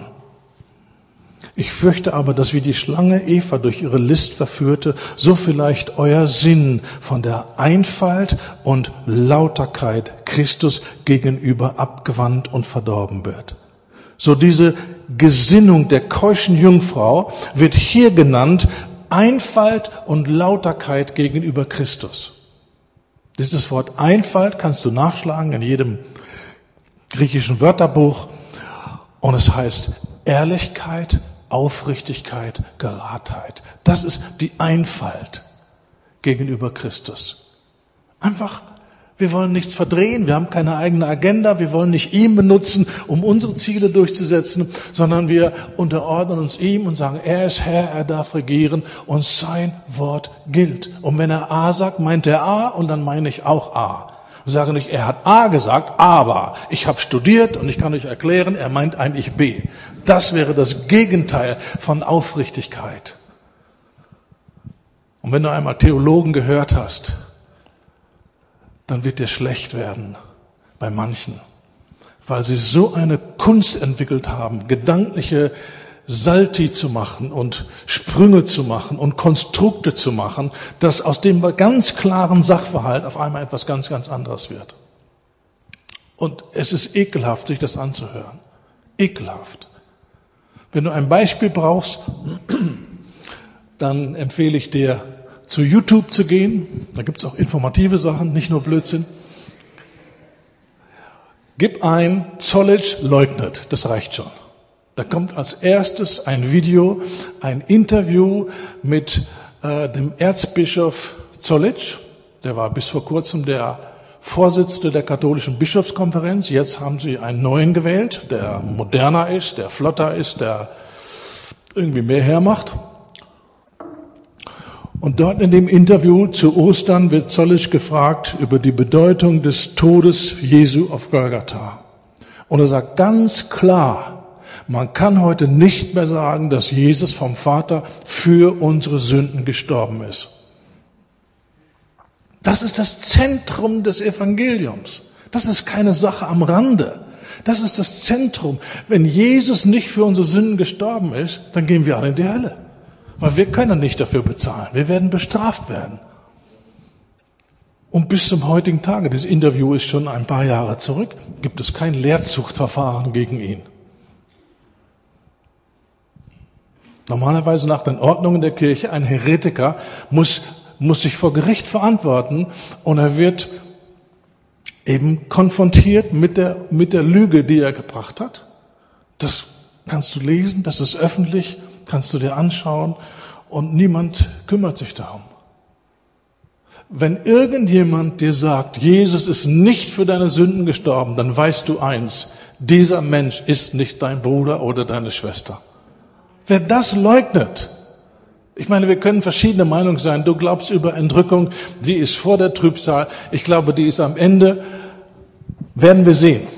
Ich fürchte aber, dass wie die Schlange Eva durch ihre List verführte, so vielleicht euer Sinn von der Einfalt und Lauterkeit Christus gegenüber abgewandt und verdorben wird. So diese Gesinnung der keuschen Jungfrau wird hier genannt Einfalt und Lauterkeit gegenüber Christus. Dieses Wort Einfalt kannst du nachschlagen in jedem griechischen Wörterbuch und es heißt Ehrlichkeit, Aufrichtigkeit, Geradheit. Das ist die Einfalt gegenüber Christus. Einfach, wir wollen nichts verdrehen, wir haben keine eigene Agenda, wir wollen nicht ihn benutzen, um unsere Ziele durchzusetzen, sondern wir unterordnen uns ihm und sagen, er ist Herr, er darf regieren und sein Wort gilt. Und wenn er A sagt, meint er A und dann meine ich auch A. Wir sagen nicht, er hat A gesagt, aber ich habe studiert und ich kann euch erklären, er meint eigentlich B. Das wäre das Gegenteil von Aufrichtigkeit. Und wenn du einmal Theologen gehört hast, dann wird dir schlecht werden bei manchen, weil sie so eine Kunst entwickelt haben, gedankliche Salti zu machen und Sprünge zu machen und Konstrukte zu machen, dass aus dem ganz klaren Sachverhalt auf einmal etwas ganz, ganz anderes wird. Und es ist ekelhaft, sich das anzuhören. Ekelhaft. Wenn du ein Beispiel brauchst, dann empfehle ich dir, zu YouTube zu gehen. Da gibt es auch informative Sachen, nicht nur Blödsinn. Gib ein, Zollitsch leugnet, das reicht schon. Da kommt als erstes ein Video, ein Interview mit äh, dem Erzbischof Zollitsch. Der war bis vor kurzem der Vorsitzende der katholischen Bischofskonferenz. Jetzt haben sie einen neuen gewählt, der moderner ist, der flotter ist, der irgendwie mehr hermacht. Und dort in dem Interview zu Ostern wird Zollitsch gefragt über die Bedeutung des Todes Jesu auf Golgatha. Und er sagt ganz klar, man kann heute nicht mehr sagen, dass Jesus vom Vater für unsere Sünden gestorben ist. Das ist das Zentrum des Evangeliums. Das ist keine Sache am Rande. Das ist das Zentrum. Wenn Jesus nicht für unsere Sünden gestorben ist, dann gehen wir alle in die Hölle. Weil wir können nicht dafür bezahlen. Wir werden bestraft werden. Und bis zum heutigen Tage, dieses Interview ist schon ein paar Jahre zurück, gibt es kein Lehrzuchtverfahren gegen ihn. Normalerweise nach den Ordnungen der Kirche, ein Heretiker muss, muss sich vor Gericht verantworten und er wird eben konfrontiert mit der, mit der Lüge, die er gebracht hat. Das kannst du lesen, das ist öffentlich, kannst du dir anschauen und niemand kümmert sich darum. Wenn irgendjemand dir sagt, Jesus ist nicht für deine Sünden gestorben, dann weißt du eins, dieser Mensch ist nicht dein Bruder oder deine Schwester. Wer das leugnet, ich meine, wir können verschiedene Meinungen sein. Du glaubst über Entrückung, die ist vor der Trübsal. Ich glaube, die ist am Ende. Werden wir sehen.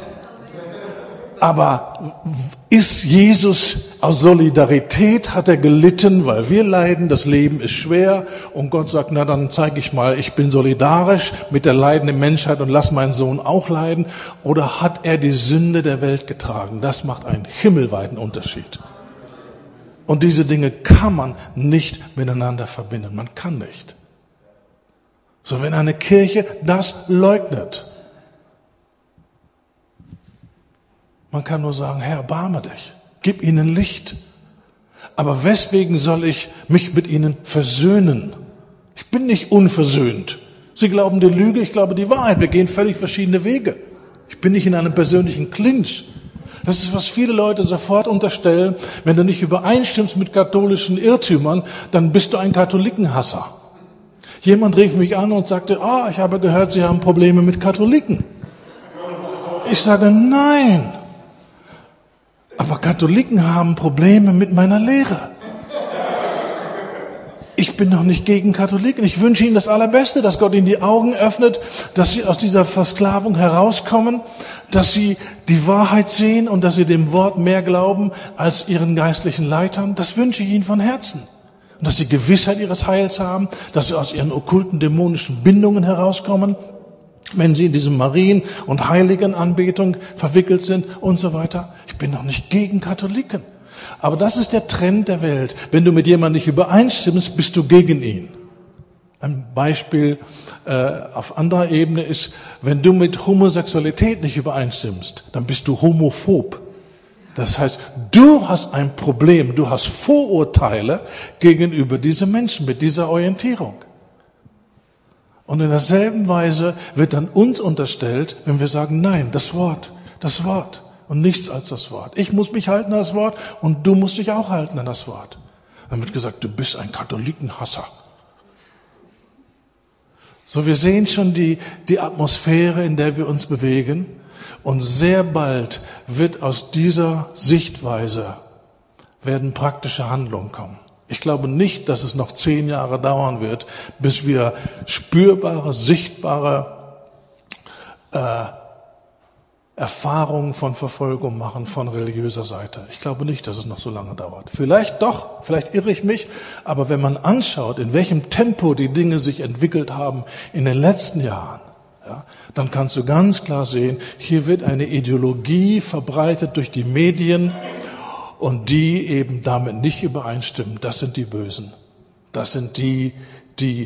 Aber ist Jesus aus Solidarität, hat er gelitten, weil wir leiden, das Leben ist schwer und Gott sagt, na dann zeige ich mal, ich bin solidarisch mit der leidenden Menschheit und lass meinen Sohn auch leiden? Oder hat er die Sünde der Welt getragen? Das macht einen himmelweiten Unterschied. Und diese Dinge kann man nicht miteinander verbinden. Man kann nicht. So, wenn eine Kirche das leugnet, man kann nur sagen, Herr, erbarme dich, gib ihnen Licht. Aber weswegen soll ich mich mit ihnen versöhnen? Ich bin nicht unversöhnt. Sie glauben die Lüge, ich glaube die Wahrheit. Wir gehen völlig verschiedene Wege. Ich bin nicht in einem persönlichen Clinch. Das ist, was viele Leute sofort unterstellen. Wenn du nicht übereinstimmst mit katholischen Irrtümern, dann bist du ein Katholikenhasser. Jemand rief mich an und sagte, ah, ich habe gehört, Sie haben Probleme mit Katholiken. Ich sage, nein. Aber Katholiken haben Probleme mit meiner Lehre. Ich bin doch nicht gegen Katholiken. Ich wünsche ihnen das Allerbeste, dass Gott ihnen die Augen öffnet, dass sie aus dieser Versklavung herauskommen, dass sie die Wahrheit sehen und dass sie dem Wort mehr glauben als ihren geistlichen Leitern. Das wünsche ich ihnen von Herzen. Und dass sie Gewissheit ihres Heils haben, dass sie aus ihren okkulten dämonischen Bindungen herauskommen, wenn sie in diese Marien- und Heiligenanbetung verwickelt sind und so weiter. Ich bin doch nicht gegen Katholiken. Aber das ist der Trend der Welt. Wenn du mit jemandem nicht übereinstimmst, bist du gegen ihn. Ein Beispiel äh, auf anderer Ebene ist, wenn du mit Homosexualität nicht übereinstimmst, dann bist du homophob. Das heißt, du hast ein Problem, du hast Vorurteile gegenüber diesen Menschen mit dieser Orientierung. Und in derselben Weise wird dann uns unterstellt, wenn wir sagen, nein, das Wort, das Wort. Und nichts als das Wort. Ich muss mich halten an das Wort und du musst dich auch halten an das Wort. Dann wird gesagt, du bist ein Katholikenhasser. So, wir sehen schon die, die Atmosphäre, in der wir uns bewegen. Und sehr bald wird aus dieser Sichtweise werden praktische Handlungen kommen. Ich glaube nicht, dass es noch zehn Jahre dauern wird, bis wir spürbare, sichtbare äh, Erfahrungen von Verfolgung machen von religiöser Seite. Ich glaube nicht, dass es noch so lange dauert. Vielleicht doch, vielleicht irre ich mich, aber wenn man anschaut, in welchem Tempo die Dinge sich entwickelt haben in den letzten Jahren, ja, dann kannst du ganz klar sehen, hier wird eine Ideologie verbreitet durch die Medien und die eben damit nicht übereinstimmen. Das sind die Bösen. Das sind die, die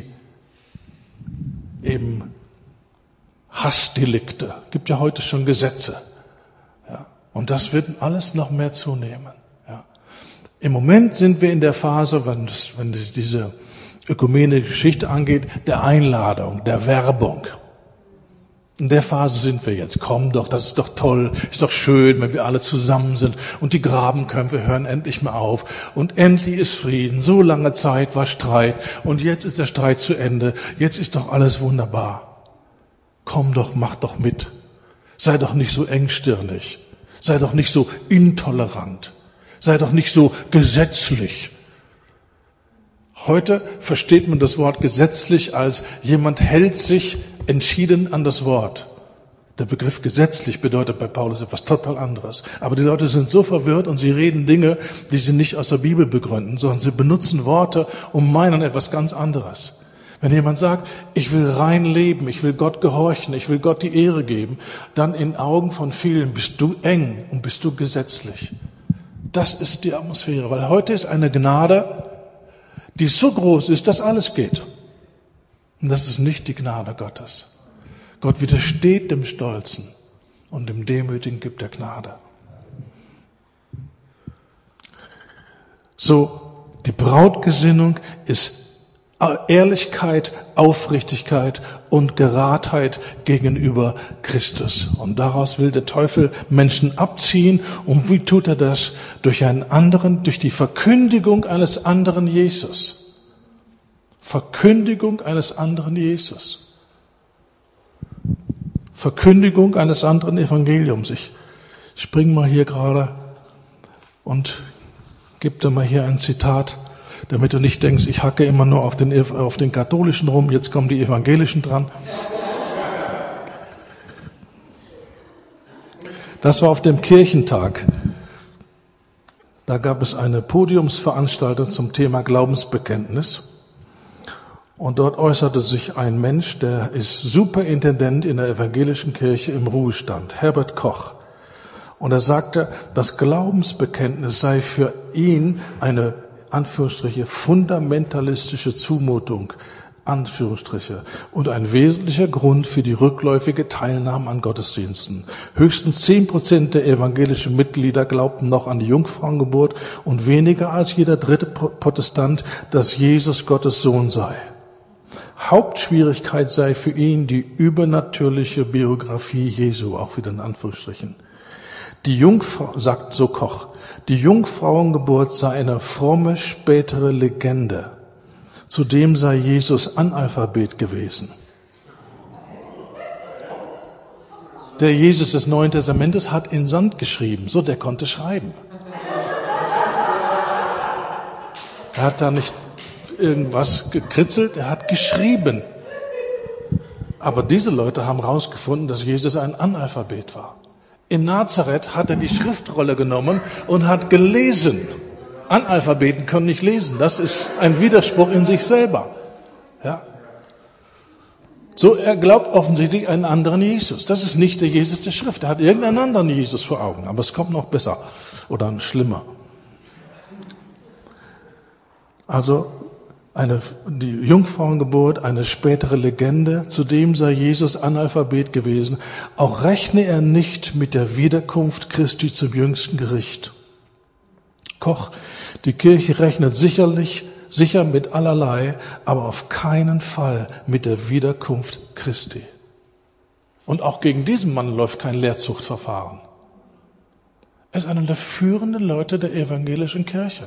eben Hassdelikte. Gibt ja heute schon Gesetze. Ja. Und das wird alles noch mehr zunehmen. Ja. Im Moment sind wir in der Phase, wenn, das, wenn das diese ökumenische Geschichte angeht, der Einladung, der Werbung. In der Phase sind wir jetzt. Komm doch, das ist doch toll, ist doch schön, wenn wir alle zusammen sind. Und die Grabenkämpfe hören endlich mal auf. Und endlich ist Frieden. So lange Zeit war Streit. Und jetzt ist der Streit zu Ende. Jetzt ist doch alles wunderbar. Komm doch, mach doch mit. Sei doch nicht so engstirnig. Sei doch nicht so intolerant. Sei doch nicht so gesetzlich. Heute versteht man das Wort gesetzlich als jemand hält sich entschieden an das Wort. Der Begriff gesetzlich bedeutet bei Paulus etwas total anderes. Aber die Leute sind so verwirrt und sie reden Dinge, die sie nicht aus der Bibel begründen, sondern sie benutzen Worte und meinen etwas ganz anderes. Wenn jemand sagt, ich will rein leben, ich will Gott gehorchen, ich will Gott die Ehre geben, dann in Augen von vielen bist du eng und bist du gesetzlich. Das ist die Atmosphäre, weil heute ist eine Gnade, die so groß ist, dass alles geht. Und das ist nicht die Gnade Gottes. Gott widersteht dem Stolzen und dem Demütigen gibt er Gnade. So, die Brautgesinnung ist Ehrlichkeit, Aufrichtigkeit und Geradheit gegenüber Christus. Und daraus will der Teufel Menschen abziehen. Und wie tut er das? Durch einen anderen, durch die Verkündigung eines anderen Jesus. Verkündigung eines anderen Jesus. Verkündigung eines anderen Evangeliums. Ich spring mal hier gerade und gebe dir mal hier ein Zitat, damit du nicht denkst, ich hacke immer nur auf den, auf den Katholischen rum, jetzt kommen die Evangelischen dran. Das war auf dem Kirchentag. Da gab es eine Podiumsveranstaltung zum Thema Glaubensbekenntnis. Und dort äußerte sich ein Mensch, der ist Superintendent in der evangelischen Kirche im Ruhestand, Herbert Koch. Und er sagte, das Glaubensbekenntnis sei für ihn eine Anführungsstriche, fundamentalistische Zumutung, Anführungsstriche, und ein wesentlicher Grund für die rückläufige Teilnahme an Gottesdiensten. Höchstens zehn Prozent der evangelischen Mitglieder glaubten noch an die Jungfrauengeburt und weniger als jeder dritte Protestant, dass Jesus Gottes Sohn sei. Hauptschwierigkeit sei für ihn die übernatürliche Biografie Jesu, auch wieder in Anführungsstrichen. Die Jungfrau, sagt so Koch, die Jungfrauengeburt sei eine fromme spätere Legende. Zudem sei Jesus Analphabet gewesen. Der Jesus des Neuen Testamentes hat in Sand geschrieben, so der konnte schreiben. Er hat da nicht irgendwas gekritzelt, er hat geschrieben. Aber diese Leute haben herausgefunden, dass Jesus ein Analphabet war. In Nazareth hat er die Schriftrolle genommen und hat gelesen. Analphabeten können nicht lesen. Das ist ein Widerspruch in sich selber. Ja. So, er glaubt offensichtlich einen anderen Jesus. Das ist nicht der Jesus der Schrift. Er hat irgendeinen anderen Jesus vor Augen. Aber es kommt noch besser oder schlimmer. Also, Eine, die Jungfrauengeburt, eine spätere Legende, zudem sei Jesus Analphabet gewesen. Auch rechne er nicht mit der Wiederkunft Christi zum jüngsten Gericht. Koch, die Kirche rechnet sicherlich, sicher mit allerlei, aber auf keinen Fall mit der Wiederkunft Christi. Und auch gegen diesen Mann läuft kein Lehrzuchtverfahren. Er ist einer der führenden Leute der evangelischen Kirche.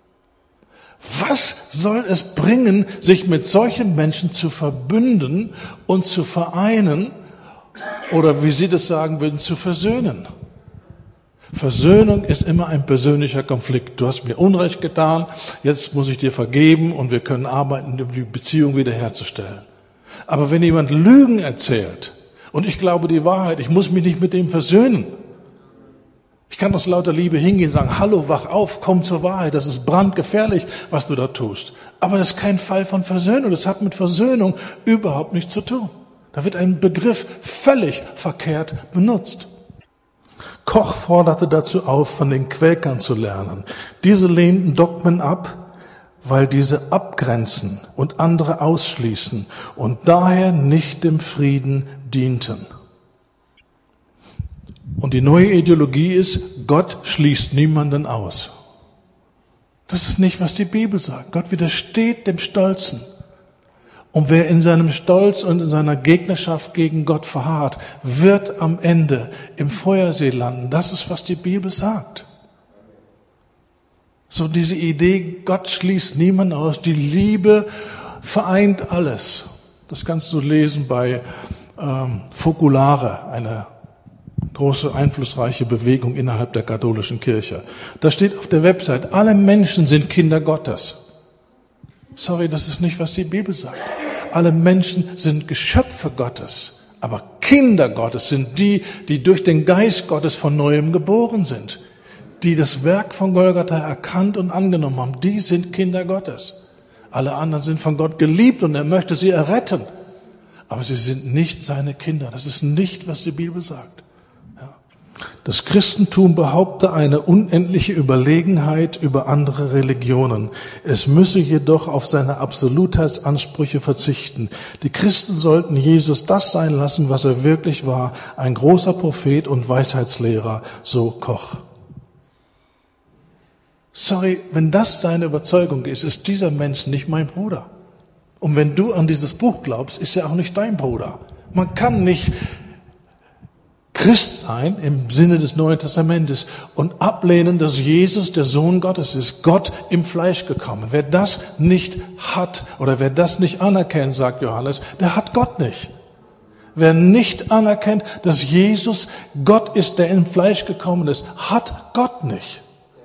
Was soll es bringen, sich mit solchen Menschen zu verbünden und zu vereinen oder, wie Sie das sagen würden, zu versöhnen? Versöhnung ist immer ein persönlicher Konflikt. Du hast mir Unrecht getan, jetzt muss ich dir vergeben und wir können arbeiten, um die Beziehung wiederherzustellen. Aber wenn jemand Lügen erzählt und ich glaube die Wahrheit, ich muss mich nicht mit dem versöhnen. Ich kann aus lauter Liebe hingehen und sagen, hallo, wach auf, komm zur Wahrheit, das ist brandgefährlich, was du da tust. Aber das ist kein Fall von Versöhnung, das hat mit Versöhnung überhaupt nichts zu tun. Da wird ein Begriff völlig verkehrt benutzt. Koch forderte dazu auf, von den Quäkern zu lernen. Diese lehnten Dogmen ab, weil diese abgrenzen und andere ausschließen und daher nicht dem Frieden dienten. Und die neue Ideologie ist, Gott schließt niemanden aus. Das ist nicht, was die Bibel sagt. Gott widersteht dem Stolzen. Und wer in seinem Stolz und in seiner Gegnerschaft gegen Gott verharrt, wird am Ende im Feuersee landen. Das ist, was die Bibel sagt. So diese Idee, Gott schließt niemanden aus. Die Liebe vereint alles. Das kannst du lesen bei ähm, Foculare, eine große, einflussreiche Bewegung innerhalb der katholischen Kirche. Da steht auf der Website, alle Menschen sind Kinder Gottes. Sorry, das ist nicht, was die Bibel sagt. Alle Menschen sind Geschöpfe Gottes. Aber Kinder Gottes sind die, die durch den Geist Gottes von Neuem geboren sind. Die das Werk von Golgatha erkannt und angenommen haben. Die sind Kinder Gottes. Alle anderen sind von Gott geliebt und er möchte sie erretten. Aber sie sind nicht seine Kinder. Das ist nicht, was die Bibel sagt. Das Christentum behaupte eine unendliche Überlegenheit über andere Religionen. Es müsse jedoch auf seine Absolutheitsansprüche verzichten. Die Christen sollten Jesus das sein lassen, was er wirklich war, ein großer Prophet und Weisheitslehrer, so Koch. Sorry, wenn das deine Überzeugung ist, ist dieser Mensch nicht mein Bruder. Und wenn du an dieses Buch glaubst, ist er auch nicht dein Bruder. Man kann nicht Christ sein im Sinne des Neuen Testamentes und ablehnen, dass Jesus der Sohn Gottes ist, Gott im Fleisch gekommen. Wer das nicht hat oder wer das nicht anerkennt, sagt Johannes, der hat Gott nicht. Wer nicht anerkennt, dass Jesus Gott ist, der im Fleisch gekommen ist, hat Gott nicht.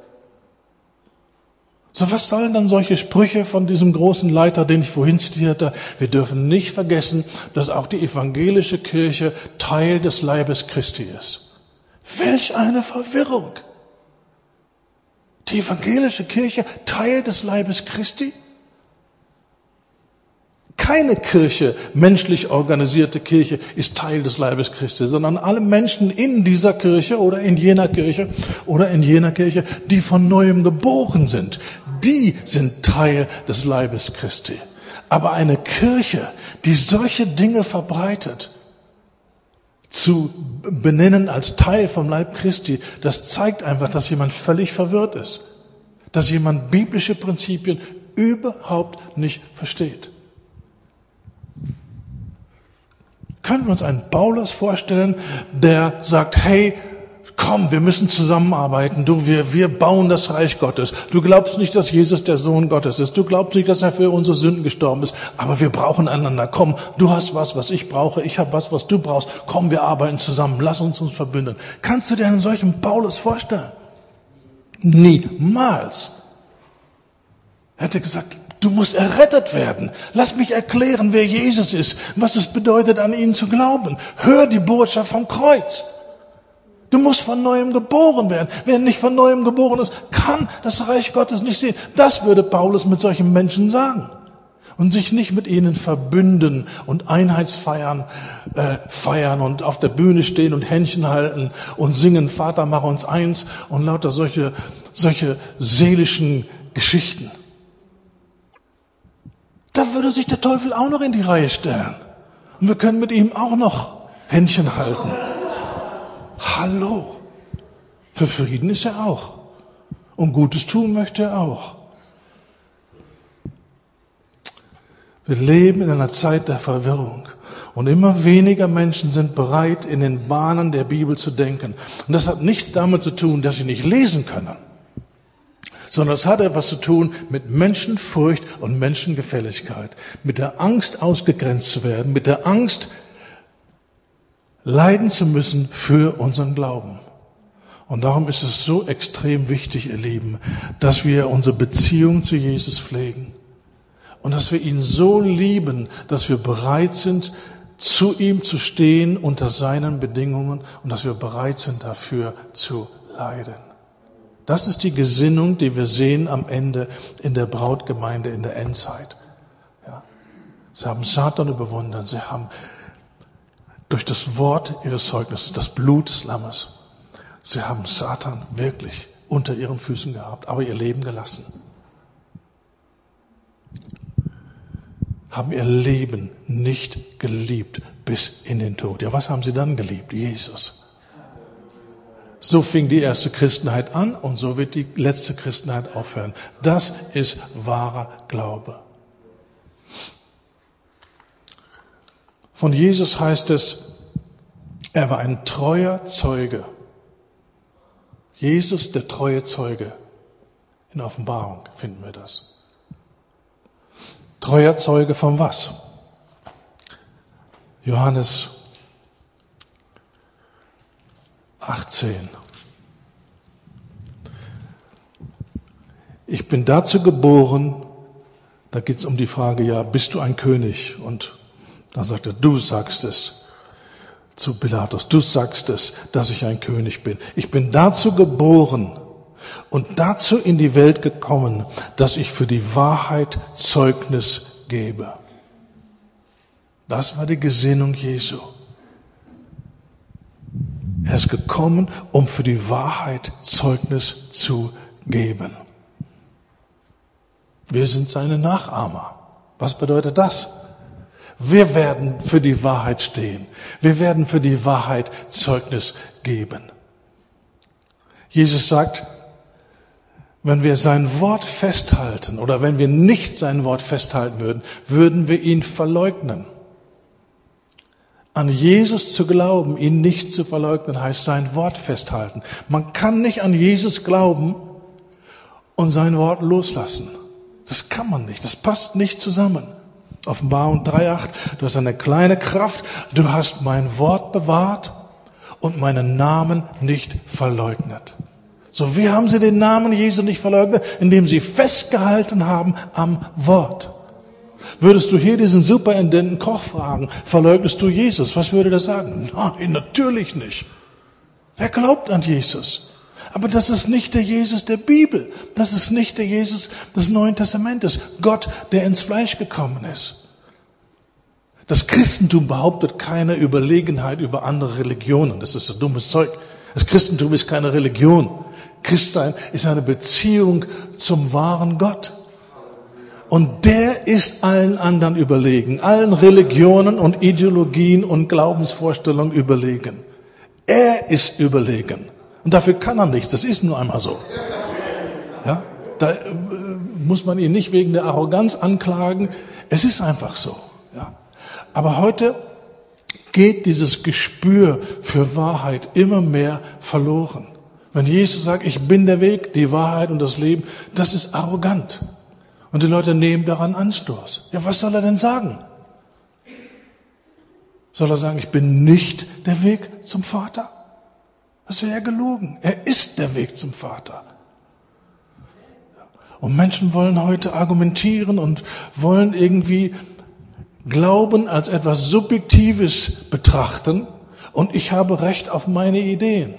So, was sollen dann solche Sprüche von diesem großen Leiter, den ich vorhin zitierte? Wir dürfen nicht vergessen, dass auch die evangelische Kirche Teil des Leibes Christi ist. Welch eine Verwirrung! Die evangelische Kirche Teil des Leibes Christi? Keine Kirche, menschlich organisierte Kirche, ist Teil des Leibes Christi, sondern alle Menschen in dieser Kirche oder in jener Kirche oder in jener Kirche, die von Neuem geboren sind, die sind Teil des Leibes Christi. Aber eine Kirche, die solche Dinge verbreitet, zu benennen als Teil vom Leib Christi, das zeigt einfach, dass jemand völlig verwirrt ist, dass jemand biblische Prinzipien überhaupt nicht versteht. Können wir uns einen Paulus vorstellen, der sagt, hey, komm, wir müssen zusammenarbeiten, du, wir, wir bauen das Reich Gottes. Du glaubst nicht, dass Jesus der Sohn Gottes ist. Du glaubst nicht, dass er für unsere Sünden gestorben ist. Aber wir brauchen einander. Komm, du hast was, was ich brauche. Ich habe was, was du brauchst. Komm, wir arbeiten zusammen. Lass uns uns verbünden. Kannst du dir einen solchen Paulus vorstellen? Niemals. Er hätte gesagt, du musst errettet werden. Lass mich erklären, wer Jesus ist, was es bedeutet, an ihn zu glauben. Hör die Botschaft vom Kreuz. Du musst von Neuem geboren werden. Wer nicht von Neuem geboren ist, kann das Reich Gottes nicht sehen. Das würde Paulus mit solchen Menschen sagen. Und sich nicht mit ihnen verbünden und Einheitsfeiern äh, feiern und auf der Bühne stehen und Händchen halten und singen, Vater, mach uns eins und lauter solche, solche seelischen Geschichten. Da würde sich der Teufel auch noch in die Reihe stellen. Und wir können mit ihm auch noch Händchen halten. Hallo. Für Frieden ist er auch. Und Gutes tun möchte er auch. Wir leben in einer Zeit der Verwirrung. Und immer weniger Menschen sind bereit, in den Bahnen der Bibel zu denken. Und das hat nichts damit zu tun, dass sie nicht lesen können, sondern es hat etwas zu tun mit Menschenfurcht und Menschengefälligkeit, mit der Angst, ausgegrenzt zu werden, mit der Angst, leiden zu müssen für unseren Glauben. Und darum ist es so extrem wichtig, ihr Lieben, dass wir unsere Beziehung zu Jesus pflegen und dass wir ihn so lieben, dass wir bereit sind, zu ihm zu stehen unter seinen Bedingungen und dass wir bereit sind, dafür zu leiden. Das ist die Gesinnung, die wir sehen am Ende in der Brautgemeinde in der Endzeit. Ja. Sie haben Satan überwunden, sie haben durch das Wort ihres Zeugnisses, das Blut des Lammes, sie haben Satan wirklich unter ihren Füßen gehabt, aber ihr Leben gelassen. Haben ihr Leben nicht geliebt bis in den Tod. Ja, was haben sie dann geliebt? Jesus. So fing die erste Christenheit an und so wird die letzte Christenheit aufhören. Das ist wahrer Glaube. Von Jesus heißt es, er war ein treuer Zeuge. Jesus, der treue Zeuge. In Offenbarung finden wir das. Treuer Zeuge von was? Johannes achtzehn. Ich bin dazu geboren, da geht es um die Frage, ja, bist du ein König? Und dann sagt er, du sagst es zu Pilatus, du sagst es, dass ich ein König bin. Ich bin dazu geboren und dazu in die Welt gekommen, dass ich für die Wahrheit Zeugnis gebe. Das war die Gesinnung Jesu. Er ist gekommen, um für die Wahrheit Zeugnis zu geben. Wir sind seine Nachahmer. Was bedeutet das? Wir werden für die Wahrheit stehen. Wir werden für die Wahrheit Zeugnis geben. Jesus sagt, Wenn wir sein Wort festhalten oder wenn wir nicht sein Wort festhalten würden, würden wir ihn verleugnen. An Jesus zu glauben, ihn nicht zu verleugnen, heißt sein Wort festhalten. Man kann nicht an Jesus glauben und sein Wort loslassen. Das kann man nicht, das passt nicht zusammen. Offenbarung drei Komma acht, du hast eine kleine Kraft, du hast mein Wort bewahrt und meinen Namen nicht verleugnet. So, wie haben sie den Namen Jesu nicht verleugnet? Indem sie festgehalten haben am Wort. Würdest du hier diesen superintendenten Koch fragen, verleugnest du Jesus? Was würde der sagen? Nein, natürlich nicht. Er glaubt an Jesus. Aber das ist nicht der Jesus der Bibel. Das ist nicht der Jesus des Neuen Testamentes. Gott, der ins Fleisch gekommen ist. Das Christentum behauptet keine Überlegenheit über andere Religionen. Das ist so dummes Zeug. Das Christentum ist keine Religion. Christsein ist eine Beziehung zum wahren Gott. Und der ist allen anderen überlegen, allen Religionen und Ideologien und Glaubensvorstellungen überlegen. Er ist überlegen. Und dafür kann er nichts, das ist nur einmal so. Ja, da äh, muss man ihn nicht wegen der Arroganz anklagen. Es ist einfach so. Ja. Aber heute geht dieses Gespür für Wahrheit immer mehr verloren. Wenn Jesus sagt, ich bin der Weg, die Wahrheit und das Leben, das ist arrogant. Und die Leute nehmen daran Anstoß. Ja, was soll er denn sagen? Soll er sagen, ich bin nicht der Weg zum Vater? Das wäre ja gelogen. Er ist der Weg zum Vater. Und Menschen wollen heute argumentieren und wollen irgendwie Glauben als etwas Subjektives betrachten und ich habe Recht auf meine Ideen.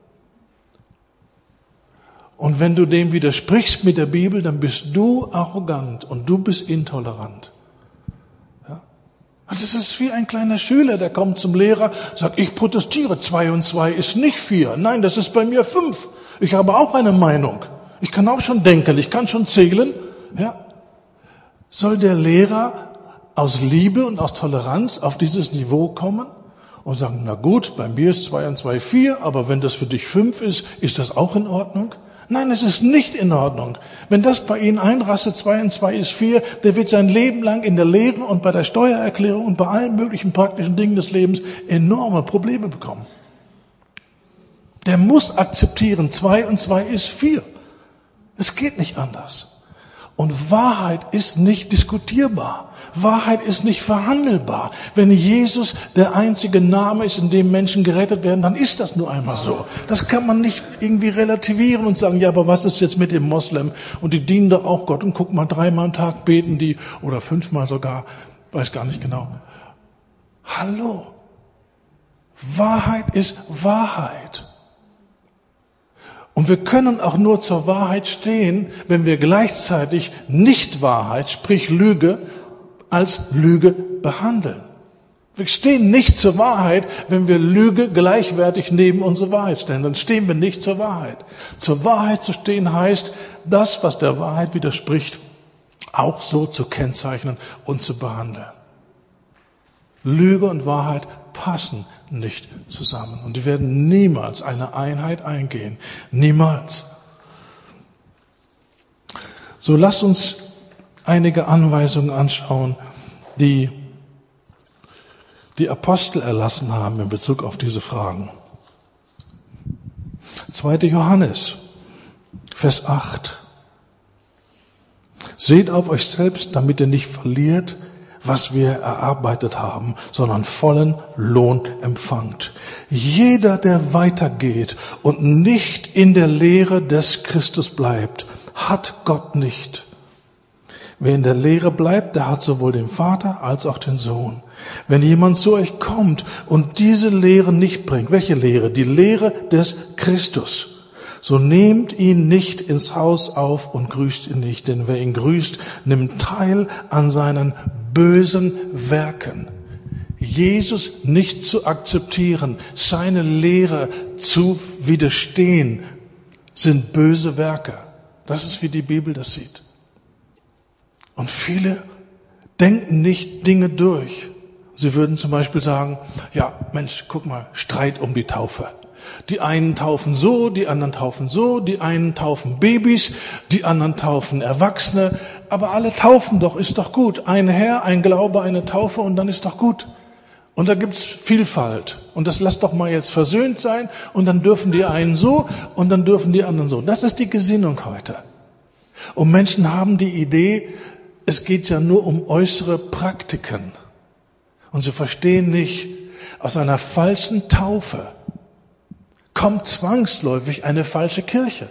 Und wenn du dem widersprichst mit der Bibel, dann bist du arrogant und du bist intolerant. Ja? Und das ist wie ein kleiner Schüler, der kommt zum Lehrer, sagt, ich protestiere, zwei und zwei ist nicht vier. Nein, das ist bei mir fünf. Ich habe auch eine Meinung. Ich kann auch schon denken, ich kann schon zählen. Ja? Soll der Lehrer aus Liebe und aus Toleranz auf dieses Niveau kommen und sagen, na gut, bei mir ist zwei und zwei vier, aber wenn das für dich fünf ist, ist das auch in Ordnung? Nein, es ist nicht in Ordnung. Wenn das bei Ihnen einrastet, zwei und zwei ist vier, der wird sein Leben lang in der Lehre und bei der Steuererklärung und bei allen möglichen praktischen Dingen des Lebens enorme Probleme bekommen. Der muss akzeptieren, zwei und zwei ist vier. Es geht nicht anders. Und Wahrheit ist nicht diskutierbar. Wahrheit ist nicht verhandelbar. Wenn Jesus der einzige Name ist, in dem Menschen gerettet werden, dann ist das nur einmal so. Das kann man nicht irgendwie relativieren und sagen, ja, aber was ist jetzt mit dem Moslem? Und die dienen doch auch Gott und guck mal, dreimal am Tag beten die oder fünfmal sogar, weiß gar nicht genau. Hallo. Wahrheit ist Wahrheit. Und wir können auch nur zur Wahrheit stehen, wenn wir gleichzeitig Nicht-Wahrheit, sprich Lüge, als Lüge behandeln. Wir stehen nicht zur Wahrheit, wenn wir Lüge gleichwertig neben unsere Wahrheit stellen. Dann stehen wir nicht zur Wahrheit. Zur Wahrheit zu stehen heißt, das, was der Wahrheit widerspricht, auch so zu kennzeichnen und zu behandeln. Lüge und Wahrheit passen nicht zusammen. Und die werden niemals eine Einheit eingehen. Niemals. So lasst uns einige Anweisungen anschauen, die die Apostel erlassen haben in Bezug auf diese Fragen. zweiter Johannes, Vers acht. Seht auf euch selbst, damit ihr nicht verliert, was wir erarbeitet haben, sondern vollen Lohn empfangt. Jeder, der weitergeht und nicht in der Lehre des Christus bleibt, hat Gott nicht. Wer in der Lehre bleibt, der hat sowohl den Vater als auch den Sohn. Wenn jemand zu euch kommt und diese Lehre nicht bringt, welche Lehre? Die Lehre des Christus. So nehmt ihn nicht ins Haus auf und grüßt ihn nicht, denn wer ihn grüßt, nimmt teil an seinen bösen Werken. Jesus nicht zu akzeptieren, seine Lehre zu widerstehen, sind böse Werke. Das ist, wie die Bibel das sieht. Und viele denken nicht Dinge durch. Sie würden zum Beispiel sagen, ja, Mensch, guck mal, Streit um die Taufe. Die einen taufen so, die anderen taufen so, die einen taufen Babys, die anderen taufen Erwachsene. Aber alle taufen doch, ist doch gut. Ein Herr, ein Glaube, eine Taufe und dann ist doch gut. Und da gibt's Vielfalt. Und das lasst doch mal jetzt versöhnt sein. Und dann dürfen die einen so und dann dürfen die anderen so. Das ist die Gesinnung heute. Und Menschen haben die Idee, es geht ja nur um äußere Praktiken. Und sie verstehen nicht, aus einer falschen Taufe kommt zwangsläufig eine falsche Kirche.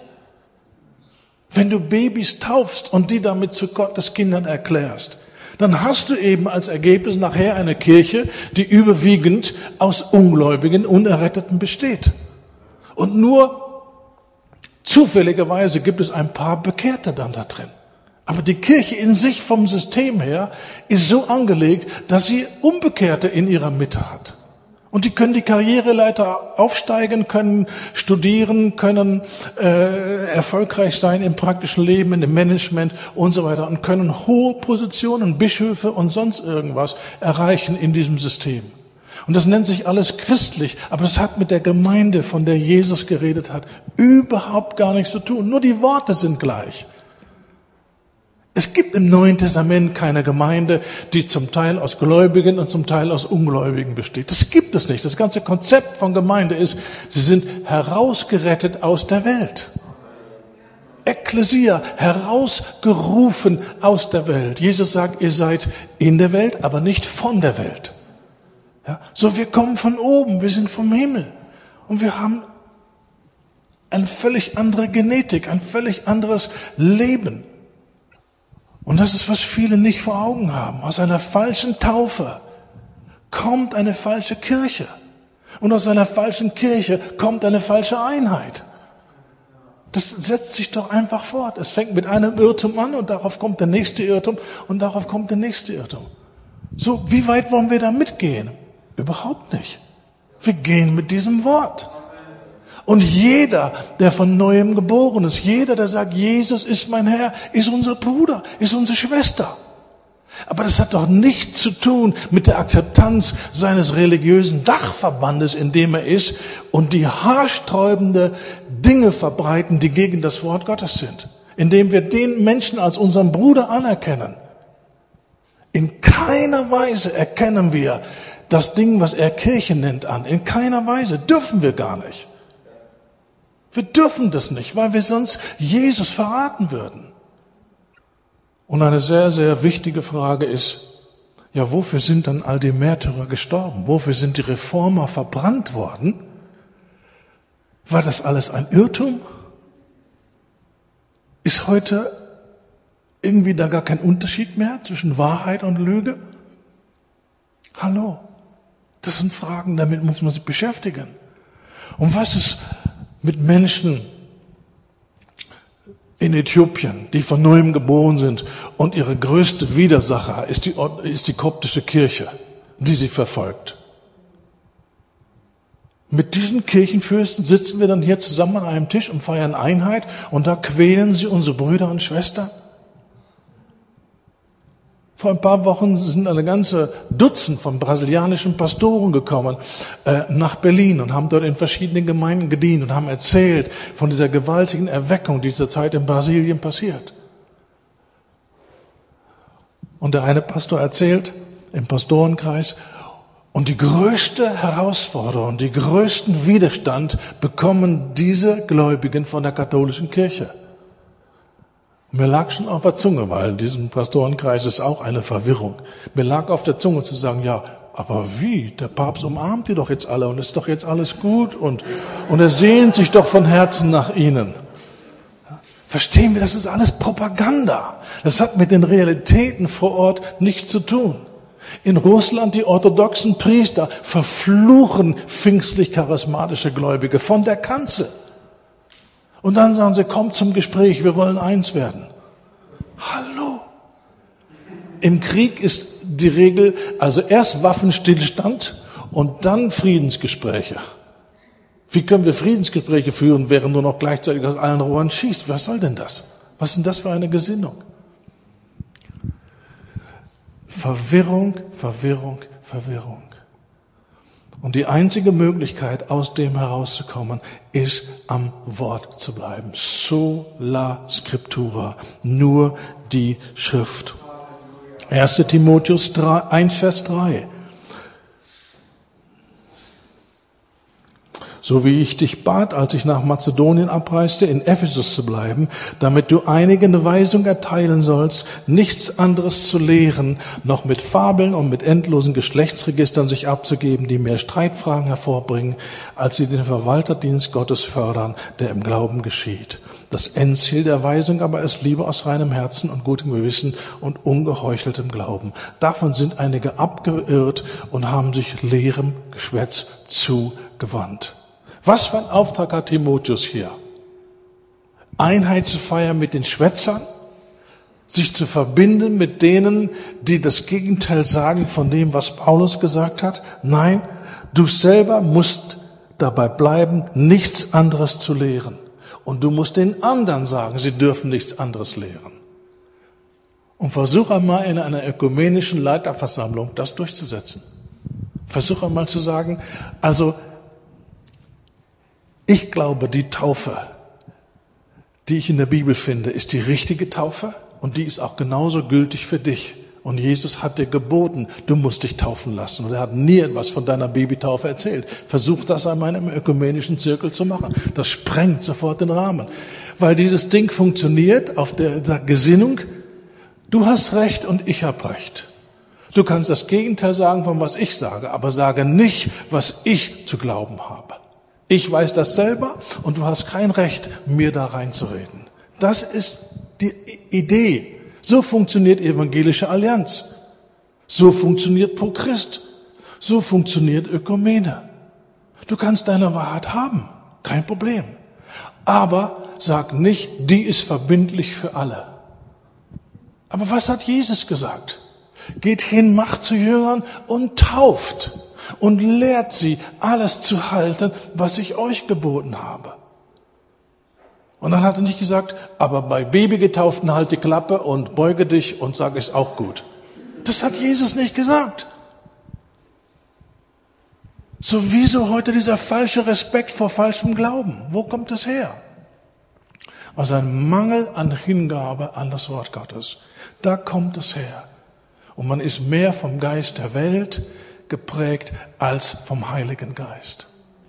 Wenn du Babys taufst und die damit zu Gottes Kindern erklärst, dann hast du eben als Ergebnis nachher eine Kirche, die überwiegend aus Ungläubigen, Unerretteten besteht. Und nur zufälligerweise gibt es ein paar Bekehrte dann da drin. Aber die Kirche in sich vom System her ist so angelegt, dass sie Unbekehrte in ihrer Mitte hat. Und die können die Karriereleiter aufsteigen, können studieren, können äh, erfolgreich sein im praktischen Leben, in dem Management und so weiter und können hohe Positionen, Bischöfe und sonst irgendwas erreichen in diesem System. Und das nennt sich alles christlich, aber es hat mit der Gemeinde, von der Jesus geredet hat, überhaupt gar nichts zu tun. Nur die Worte sind gleich. Es gibt im Neuen Testament keine Gemeinde, die zum Teil aus Gläubigen und zum Teil aus Ungläubigen besteht. Das gibt es nicht. Das ganze Konzept von Gemeinde ist, sie sind herausgerettet aus der Welt. Ekklesia, herausgerufen aus der Welt. Jesus sagt, ihr seid in der Welt, aber nicht von der Welt. Ja, so, wir kommen von oben, wir sind vom Himmel. Und wir haben eine völlig andere Genetik, ein völlig anderes Leben. Und das ist, was viele nicht vor Augen haben. Aus einer falschen Taufe kommt eine falsche Kirche. Und aus einer falschen Kirche kommt eine falsche Einheit. Das setzt sich doch einfach fort. Es fängt mit einem Irrtum an und darauf kommt der nächste Irrtum und darauf kommt der nächste Irrtum. So, wie weit wollen wir da mitgehen? Überhaupt nicht. Wir gehen mit diesem Wort. Und jeder, der von Neuem geboren ist, jeder, der sagt, Jesus ist mein Herr, ist unser Bruder, ist unsere Schwester. Aber das hat doch nichts zu tun mit der Akzeptanz seines religiösen Dachverbandes, in dem er ist, und die haarsträubende Dinge verbreiten, die gegen das Wort Gottes sind. Indem wir den Menschen als unseren Bruder anerkennen. In keiner Weise erkennen wir das Ding, was er Kirche nennt, an. In keiner Weise. Dürfen wir gar nicht. Wir dürfen das nicht, weil wir sonst Jesus verraten würden. Und eine sehr, sehr wichtige Frage ist, ja, wofür sind dann all die Märtyrer gestorben? Wofür sind die Reformer verbrannt worden? War das alles ein Irrtum? Ist heute irgendwie da gar kein Unterschied mehr zwischen Wahrheit und Lüge? Hallo, das sind Fragen, damit muss man sich beschäftigen. Und was ist mit Menschen in Äthiopien, die von Neuem geboren sind und ihre größte Widersacher ist die, ist die koptische Kirche, die sie verfolgt? Mit diesen Kirchenfürsten sitzen wir dann hier zusammen an einem Tisch und feiern Einheit und da quälen sie unsere Brüder und Schwestern? Vor ein paar Wochen sind eine ganze Dutzend von brasilianischen Pastoren gekommen äh, nach Berlin und haben dort in verschiedenen Gemeinden gedient und haben erzählt von dieser gewaltigen Erweckung, die zurzeit in Brasilien passiert. Und der eine Pastor erzählt im Pastorenkreis, und die größte Herausforderung, die größten Widerstand bekommen diese Gläubigen von der katholischen Kirche. Mir lag schon auf der Zunge, weil in diesem Pastorenkreis ist auch eine Verwirrung. Mir lag auf der Zunge zu sagen, ja, aber wie? Der Papst umarmt die doch jetzt alle und ist doch jetzt alles gut und, und er sehnt sich doch von Herzen nach ihnen. Verstehen wir, das ist alles Propaganda. Das hat mit den Realitäten vor Ort nichts zu tun. In Russland, die orthodoxen Priester verfluchen pfingstlich-charismatische Gläubige von der Kanzel. Und dann sagen sie, kommt zum Gespräch, wir wollen eins werden. Hallo. Im Krieg ist die Regel, also erst Waffenstillstand und dann Friedensgespräche. Wie können wir Friedensgespräche führen, während nur noch gleichzeitig aus allen Rohren schießt? Was soll denn das? Was ist denn das für eine Gesinnung? Verwirrung, Verwirrung, Verwirrung. Und die einzige Möglichkeit, aus dem herauszukommen, ist, am Wort zu bleiben. Sola Scriptura, nur die Schrift. erster Timotheus eins, Vers drei. So wie ich dich bat, als ich nach Mazedonien abreiste, in Ephesus zu bleiben, damit du einige eine Weisung erteilen sollst, nichts anderes zu lehren, noch mit Fabeln und mit endlosen Geschlechtsregistern sich abzugeben, die mehr Streitfragen hervorbringen, als sie den Verwalterdienst Gottes fördern, der im Glauben geschieht. Das Endziel der Weisung aber ist Liebe aus reinem Herzen und gutem Gewissen und ungeheucheltem Glauben. Davon sind einige abgeirrt und haben sich leerem Geschwätz zugewandt. Was für ein Auftrag hat Timotheus hier? Einheit zu feiern mit den Schwätzern, sich zu verbinden mit denen, die das Gegenteil sagen von dem, was Paulus gesagt hat? Nein, du selber musst dabei bleiben, nichts anderes zu lehren. Und du musst den anderen sagen, sie dürfen nichts anderes lehren. Und versuch einmal in einer ökumenischen Leiterversammlung das durchzusetzen. Versuch einmal zu sagen, also ich glaube, die Taufe, die ich in der Bibel finde, ist die richtige Taufe und die ist auch genauso gültig für dich. Und Jesus hat dir geboten, du musst dich taufen lassen. Und er hat nie etwas von deiner Babytaufe erzählt. Versuch das einmal im ökumenischen Zirkel zu machen. Das sprengt sofort den Rahmen. Weil dieses Ding funktioniert auf der Gesinnung, du hast Recht und ich habe Recht. Du kannst das Gegenteil sagen von was ich sage, aber sage nicht, was ich zu glauben habe. Ich weiß das selber und du hast kein Recht, mir da reinzureden. Das ist die Idee. So funktioniert evangelische Allianz. So funktioniert Pro Christ. So funktioniert Ökumene. Du kannst deine Wahrheit haben. Kein Problem. Aber sag nicht, die ist verbindlich für alle. Aber was hat Jesus gesagt? Geht hin, macht zu Jüngern und tauft. Und lehrt sie, alles zu halten, was ich euch geboten habe. Und dann hat er nicht gesagt, aber bei Babygetauften halt die Klappe und beuge dich und sag, ist auch gut. Das hat Jesus nicht gesagt. So wieso heute dieser falsche Respekt vor falschem Glauben? Wo kommt das her? Aus einem Mangel an Hingabe an das Wort Gottes. Da kommt es her. Und man ist mehr vom Geist der Welt geprägt als vom Heiligen Geist.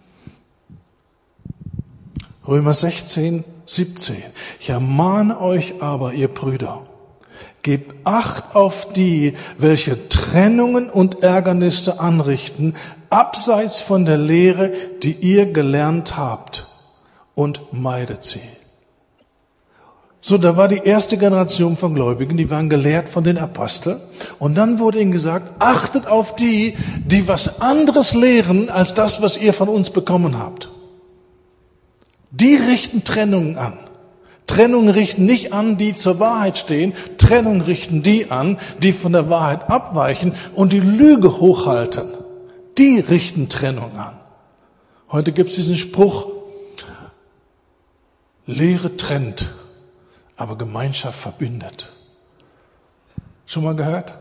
Römer sechzehn, siebzehn. Ich ermahne euch aber, ihr Brüder, gebt Acht auf die, welche Trennungen und Ärgernisse anrichten, abseits von der Lehre, die ihr gelernt habt, und meidet sie. So, da war die erste Generation von Gläubigen, die waren gelehrt von den Aposteln. Und dann wurde ihnen gesagt, achtet auf die, die was anderes lehren, als das, was ihr von uns bekommen habt. Die richten Trennungen an. Trennungen richten nicht an, die zur Wahrheit stehen. Trennungen richten die an, die von der Wahrheit abweichen und die Lüge hochhalten. Die richten Trennung an. Heute gibt es diesen Spruch, Lehre trennt, aber Gemeinschaft verbindet. Schon mal gehört?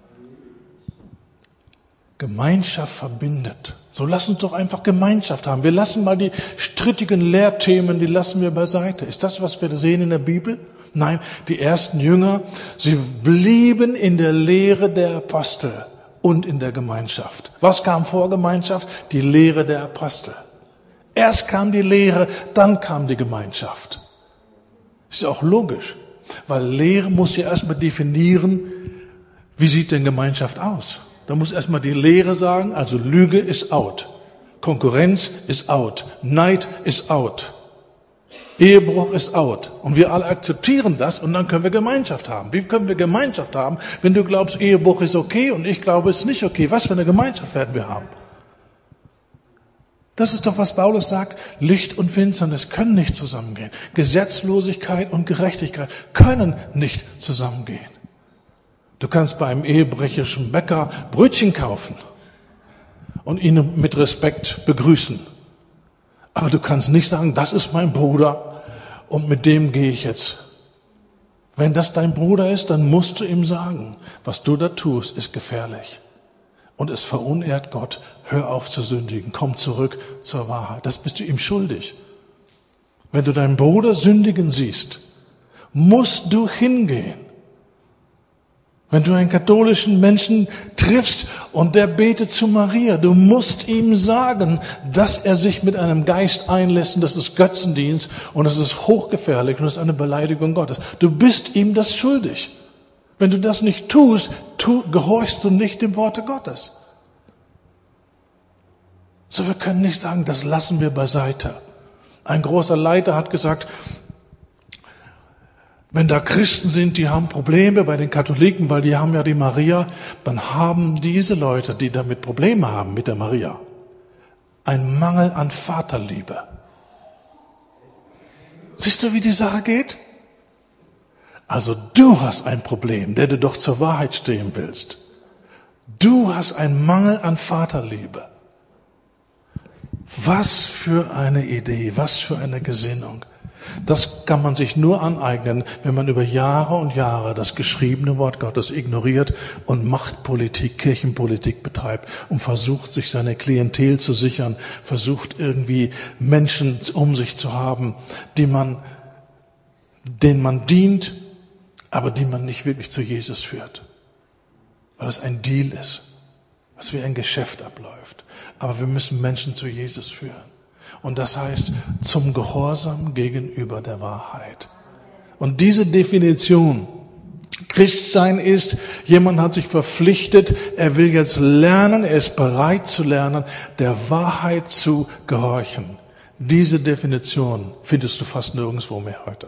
Gemeinschaft verbindet. So lass uns doch einfach Gemeinschaft haben. Wir lassen mal die strittigen Lehrthemen, die lassen wir beiseite. Ist das, was wir sehen in der Bibel? Nein, die ersten Jünger, sie blieben in der Lehre der Apostel und in der Gemeinschaft. Was kam vor Gemeinschaft? Die Lehre der Apostel. Erst kam die Lehre, dann kam die Gemeinschaft. Ist ja auch logisch, weil Lehre muss ja erstmal definieren, wie sieht denn Gemeinschaft aus? Da muss erstmal die Lehre sagen, also Lüge ist out, Konkurrenz ist out, Neid ist out, Ehebruch ist out. Und wir alle akzeptieren das und dann können wir Gemeinschaft haben. Wie können wir Gemeinschaft haben, wenn du glaubst, Ehebruch ist okay und ich glaube, es ist nicht okay? Was für eine Gemeinschaft werden wir haben? Das ist doch, was Paulus sagt. Licht und Finsternis können nicht zusammengehen. Gesetzlosigkeit und Gerechtigkeit können nicht zusammengehen. Du kannst bei einem ehebrecherischen Bäcker Brötchen kaufen und ihn mit Respekt begrüßen. Aber du kannst nicht sagen, das ist mein Bruder und mit dem gehe ich jetzt. Wenn das dein Bruder ist, dann musst du ihm sagen, was du da tust, ist gefährlich. und es verunehrt Gott, hör auf zu sündigen, komm zurück zur Wahrheit. Das bist du ihm schuldig. Wenn du deinen Bruder sündigen siehst, musst du hingehen. Wenn du einen katholischen Menschen triffst und der betet zu Maria, du musst ihm sagen, dass er sich mit einem Geist einlässt und das ist Götzendienst und das ist hochgefährlich und das ist eine Beleidigung Gottes. Du bist ihm das schuldig. Wenn du das nicht tust, tu, gehorchst du nicht dem Worte Gottes. So, wir können nicht sagen, das lassen wir beiseite. Ein großer Leiter hat gesagt, wenn da Christen sind, die haben Probleme bei den Katholiken, weil die haben ja die Maria, dann haben diese Leute, die damit Probleme haben mit der Maria, einen Mangel an Vaterliebe. Siehst du, wie die Sache geht? Also du hast ein Problem, der du doch zur Wahrheit stehen willst. Du hast einen Mangel an Vaterliebe. Was für eine Idee, was für eine Gesinnung. Das kann man sich nur aneignen, wenn man über Jahre und Jahre das geschriebene Wort Gottes ignoriert und Machtpolitik, Kirchenpolitik betreibt und versucht, sich seine Klientel zu sichern, versucht irgendwie Menschen um sich zu haben, die man, denen man dient, aber die man nicht wirklich zu Jesus führt. Weil es ein Deal ist, was wie ein Geschäft abläuft. Aber wir müssen Menschen zu Jesus führen. Und das heißt, zum Gehorsam gegenüber der Wahrheit. Und diese Definition, Christsein ist, jemand hat sich verpflichtet, er will jetzt lernen, er ist bereit zu lernen, der Wahrheit zu gehorchen. Diese Definition findest du fast nirgendwo mehr heute.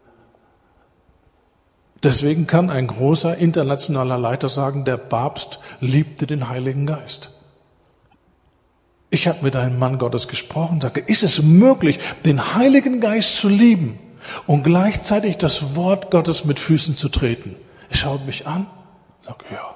Deswegen kann ein großer internationaler Leiter sagen, der Papst liebte den Heiligen Geist. Ich habe mit einem Mann Gottes gesprochen, sage, ist es möglich, den Heiligen Geist zu lieben und gleichzeitig das Wort Gottes mit Füßen zu treten? Er schaut mich an, sagt, ja.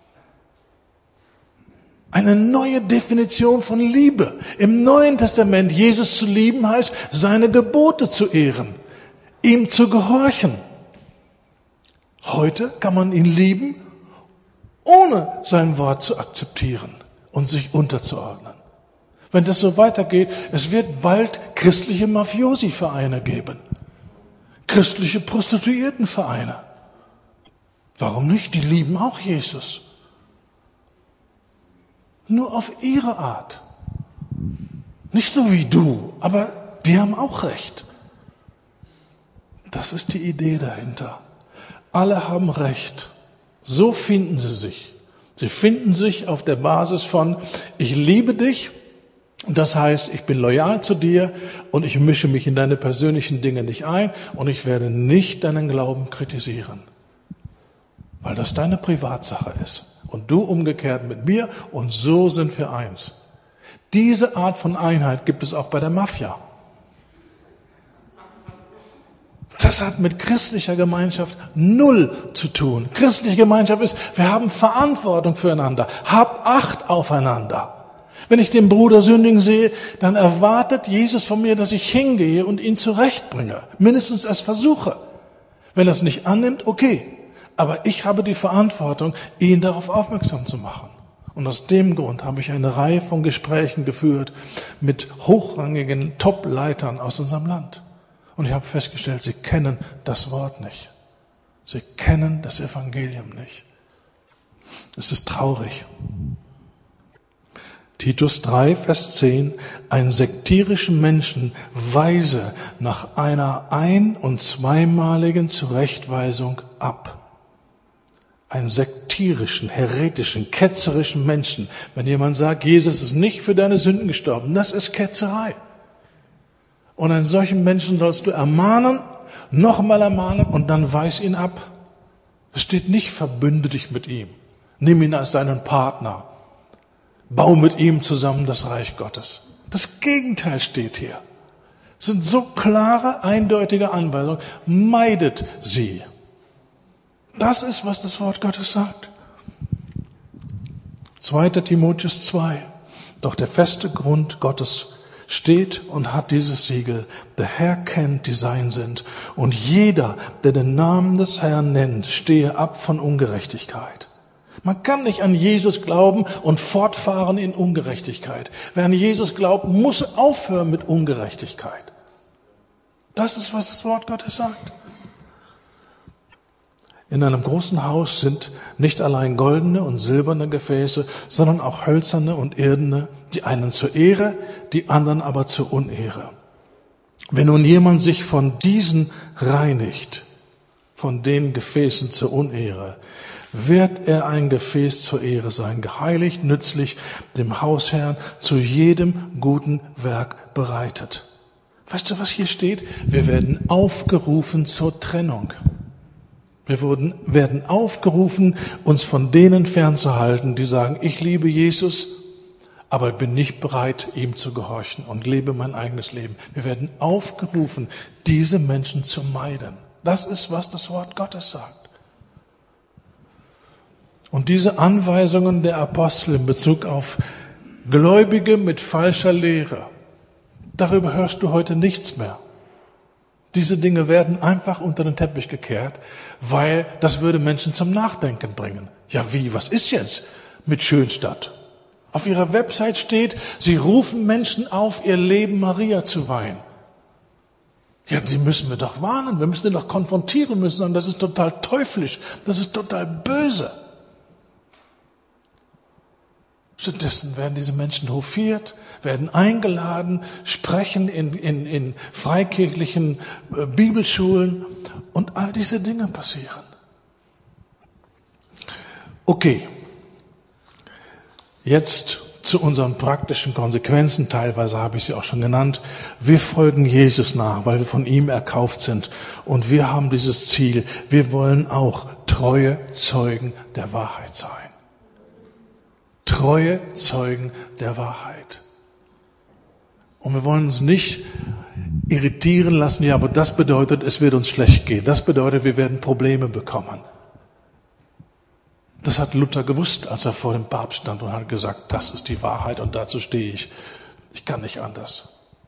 Eine neue Definition von Liebe. Im Neuen Testament, Jesus zu lieben heißt, seine Gebote zu ehren, ihm zu gehorchen. Heute kann man ihn lieben, ohne sein Wort zu akzeptieren und sich unterzuordnen. Wenn das so weitergeht, es wird bald christliche Mafiosi-Vereine geben. Christliche Prostituiertenvereine. Warum nicht? Die lieben auch Jesus. Nur auf ihre Art. Nicht so wie du, aber die haben auch Recht. Das ist die Idee dahinter. Alle haben Recht. So finden sie sich. Sie finden sich auf der Basis von, ich liebe dich, das heißt, ich bin loyal zu dir und ich mische mich in deine persönlichen Dinge nicht ein und ich werde nicht deinen Glauben kritisieren, weil das deine Privatsache ist und du umgekehrt mit mir und so sind wir eins. Diese Art von Einheit gibt es auch bei der Mafia. Das hat mit christlicher Gemeinschaft null zu tun. Christliche Gemeinschaft ist, wir haben Verantwortung füreinander. Hab Acht aufeinander. Wenn ich den Bruder sündigen sehe, dann erwartet Jesus von mir, dass ich hingehe und ihn zurechtbringe. Mindestens es versuche. Wenn er es nicht annimmt, okay. Aber ich habe die Verantwortung, ihn darauf aufmerksam zu machen. Und aus dem Grund habe ich eine Reihe von Gesprächen geführt mit hochrangigen Top-Leitern aus unserem Land. Und ich habe festgestellt, sie kennen das Wort nicht. Sie kennen das Evangelium nicht. Es ist traurig. Titus drei, Vers zehn, einen sektierischen Menschen weise nach einer ein- und zweimaligen Zurechtweisung ab. Einen sektierischen, heretischen, ketzerischen Menschen. Wenn jemand sagt, Jesus ist nicht für deine Sünden gestorben, das ist Ketzerei. Und einen solchen Menschen sollst du ermahnen, nochmal ermahnen und dann weis ihn ab. Es steht nicht, verbünde dich mit ihm. Nimm ihn als deinen Partner. Bau mit ihm zusammen das Reich Gottes. Das Gegenteil steht hier. Es sind so klare, eindeutige Anweisungen. Meidet sie. Das ist, was das Wort Gottes sagt. zweiter Timotheus zwei. Doch der feste Grund Gottes steht und hat dieses Siegel. Der Herr kennt, die sein sind. Und jeder, der den Namen des Herrn nennt, stehe ab von Ungerechtigkeit. Man kann nicht an Jesus glauben und fortfahren in Ungerechtigkeit. Wer an Jesus glaubt, muss aufhören mit Ungerechtigkeit. Das ist, was das Wort Gottes sagt. In einem großen Haus sind nicht allein goldene und silberne Gefäße, sondern auch hölzerne und irdene, die einen zur Ehre, die anderen aber zur Unehre. Wenn nun jemand sich von diesen reinigt, von den Gefäßen zur Unehre, wird er ein Gefäß zur Ehre sein, geheiligt, nützlich, dem Hausherrn zu jedem guten Werk bereitet. Weißt du, was hier steht? Wir werden aufgerufen zur Trennung. Wir wurden, werden aufgerufen, uns von denen fernzuhalten, die sagen, ich liebe Jesus, aber bin nicht bereit, ihm zu gehorchen und lebe mein eigenes Leben. Wir werden aufgerufen, diese Menschen zu meiden. Das ist, was das Wort Gottes sagt. Und diese Anweisungen der Apostel in Bezug auf Gläubige mit falscher Lehre, darüber hörst du heute nichts mehr. Diese Dinge werden einfach unter den Teppich gekehrt, weil das würde Menschen zum Nachdenken bringen. Ja wie, was ist jetzt mit Schönstadt? Auf ihrer Website steht, sie rufen Menschen auf, ihr Leben Maria zu weihen. Ja, die müssen wir doch warnen, wir müssen die doch konfrontieren, müssen sagen, das ist total teuflisch, das ist total böse. Stattdessen werden diese Menschen hofiert, werden eingeladen, sprechen in, in, in freikirchlichen äh, Bibelschulen und all diese Dinge passieren. Okay, jetzt zu unseren praktischen Konsequenzen, teilweise habe ich sie auch schon genannt. Wir folgen Jesus nach, weil wir von ihm erkauft sind und wir haben dieses Ziel, wir wollen auch treue Zeugen der Wahrheit sein. Treue Zeugen der Wahrheit. Und wir wollen uns nicht irritieren lassen, ja, aber das bedeutet, es wird uns schlecht gehen. Das bedeutet, wir werden Probleme bekommen. Das hat Luther gewusst, als er vor dem Papst stand und hat gesagt, das ist die Wahrheit und dazu stehe ich. Ich kann nicht anders.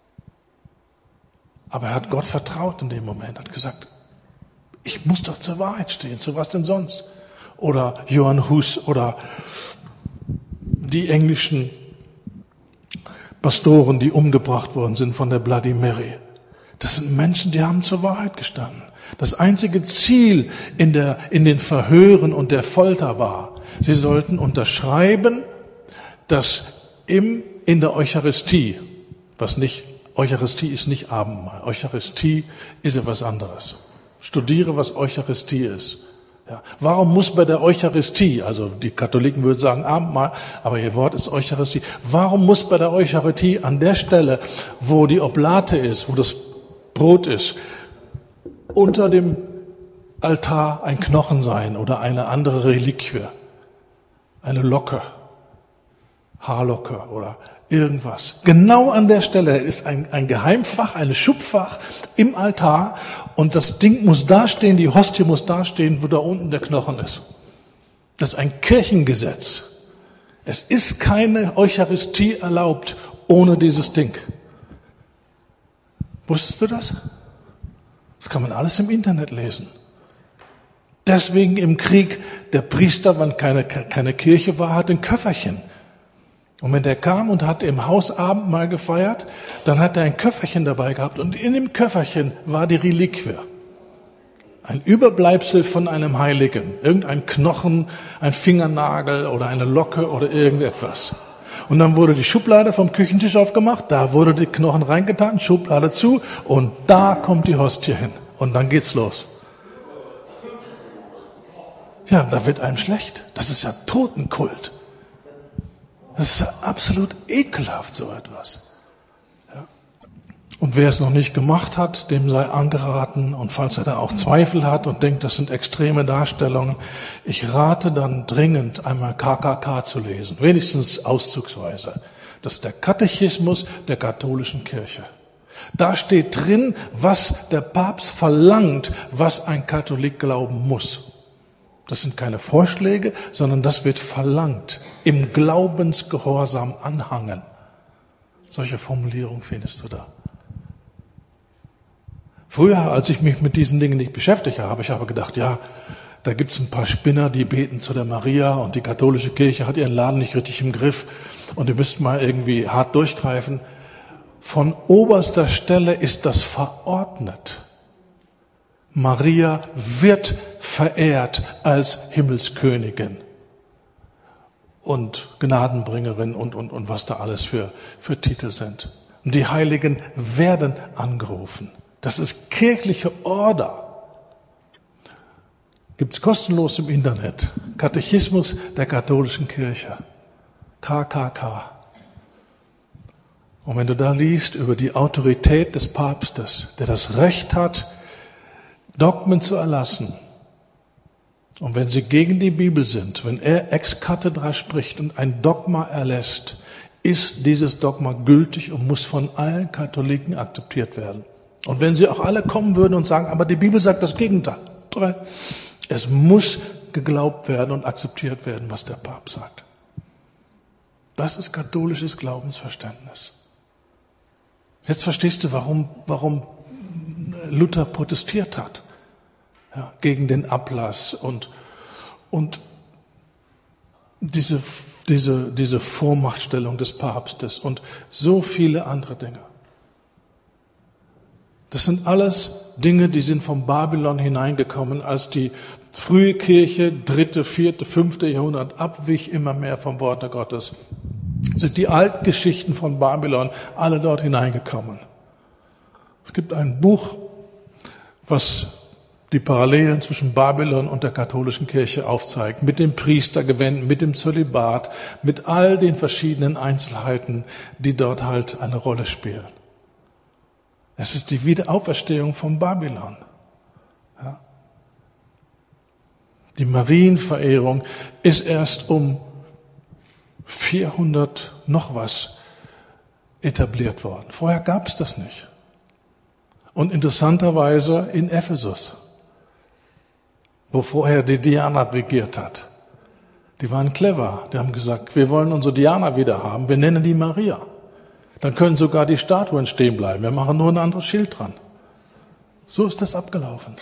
Aber er hat Gott vertraut in dem Moment, hat gesagt, ich muss doch zur Wahrheit stehen, zu was denn sonst? Oder Johann Hus oder die englischen Pastoren, die umgebracht worden sind von der Bloody Mary. Das sind Menschen, die haben zur Wahrheit gestanden. Das einzige Ziel in der, in den Verhören und der Folter war, sie sollten unterschreiben, dass im, in der Eucharistie, was nicht, Eucharistie ist nicht Abendmahl, Eucharistie ist ja was anderes. Studiere, was Eucharistie ist. Ja. Warum muss bei der Eucharistie, also die Katholiken würden sagen Abendmahl, aber ihr Wort ist Eucharistie, warum muss bei der Eucharistie an der Stelle, wo die Oblate ist, wo das Brot ist, unter dem Altar ein Knochen sein oder eine andere Reliquie, eine Locke, Haarlocke oder irgendwas. Genau an der Stelle ist ein, ein Geheimfach, ein Schubfach im Altar und das Ding muss dastehen, die Hostie muss dastehen, wo da unten der Knochen ist. Das ist ein Kirchengesetz. Es ist keine Eucharistie erlaubt ohne dieses Ding. Wusstest du das? Das kann man alles im Internet lesen. Deswegen im Krieg, der Priester, wenn keine, keine Kirche war, hat ein Köfferchen. Und wenn der kam und hat im Haus Abendmahl gefeiert, dann hat er ein Köfferchen dabei gehabt und in dem Köfferchen war die Reliquie. Ein Überbleibsel von einem Heiligen. Irgendein Knochen, ein Fingernagel oder eine Locke oder irgendetwas. Und dann wurde die Schublade vom Küchentisch aufgemacht, da wurde die Knochen reingetan, Schublade zu und da kommt die Hostie hin. Und dann geht's los. Ja, da wird einem schlecht. Das ist ja Totenkult. Das ist ja absolut ekelhaft, so etwas. Ja. Und wer es noch nicht gemacht hat, dem sei angeraten. Und falls er da auch Zweifel hat und denkt, das sind extreme Darstellungen, ich rate dann dringend, einmal K K K zu lesen. Wenigstens auszugsweise. Das ist der Katechismus der katholischen Kirche. Da steht drin, was der Papst verlangt, was ein Katholik glauben muss. Das sind keine Vorschläge, sondern das wird verlangt. Im Glaubensgehorsam anhangen. Solche Formulierung findest du da. Früher, als ich mich mit diesen Dingen nicht beschäftigt habe, habe ich aber gedacht, ja, da gibt's ein paar Spinner, die beten zu der Maria und die katholische Kirche hat ihren Laden nicht richtig im Griff und ihr müsst mal irgendwie hart durchgreifen. Von oberster Stelle ist das verordnet. Maria wird verehrt als Himmelskönigin und Gnadenbringerin und, und, und was da alles für, für Titel sind. Und die Heiligen werden angerufen. Das ist kirchliche Order. Gibt's kostenlos im Internet. Katechismus der katholischen Kirche. K K K. Und wenn du da liest über die Autorität des Papstes, der das Recht hat, Dogmen zu erlassen, und wenn sie gegen die Bibel sind, wenn er ex cathedra spricht und ein Dogma erlässt, ist dieses Dogma gültig und muss von allen Katholiken akzeptiert werden. Und wenn sie auch alle kommen würden und sagen, aber die Bibel sagt das Gegenteil. Es muss geglaubt werden und akzeptiert werden, was der Papst sagt. Das ist katholisches Glaubensverständnis. Jetzt verstehst du, warum, warum Luther protestiert hat, ja, gegen den Ablass und, und diese, diese, diese Vormachtstellung des Papstes und so viele andere Dinge. Das sind alles Dinge, die sind vom Babylon hineingekommen, als die frühe Kirche, dritte, vierte, fünfte Jahrhundert abwich immer mehr vom Worte Gottes. Sind die alten Geschichten von Babylon alle dort hineingekommen. Es gibt ein Buch, was die Parallelen zwischen Babylon und der katholischen Kirche aufzeigt, mit dem Priestergewänden, mit dem Zölibat, mit all den verschiedenen Einzelheiten, die dort halt eine Rolle spielen. Es ist die Wiederauferstehung von Babylon. Ja. Die Marienverehrung ist erst um vierhundert noch was etabliert worden. Vorher gab es das nicht. Und interessanterweise in Ephesus, wo vorher die Diana regiert hat. Die waren clever. Die haben gesagt, wir wollen unsere Diana wieder haben. Wir nennen die Maria. Dann können sogar die Statuen stehen bleiben. Wir machen nur ein anderes Schild dran. So ist das abgelaufen.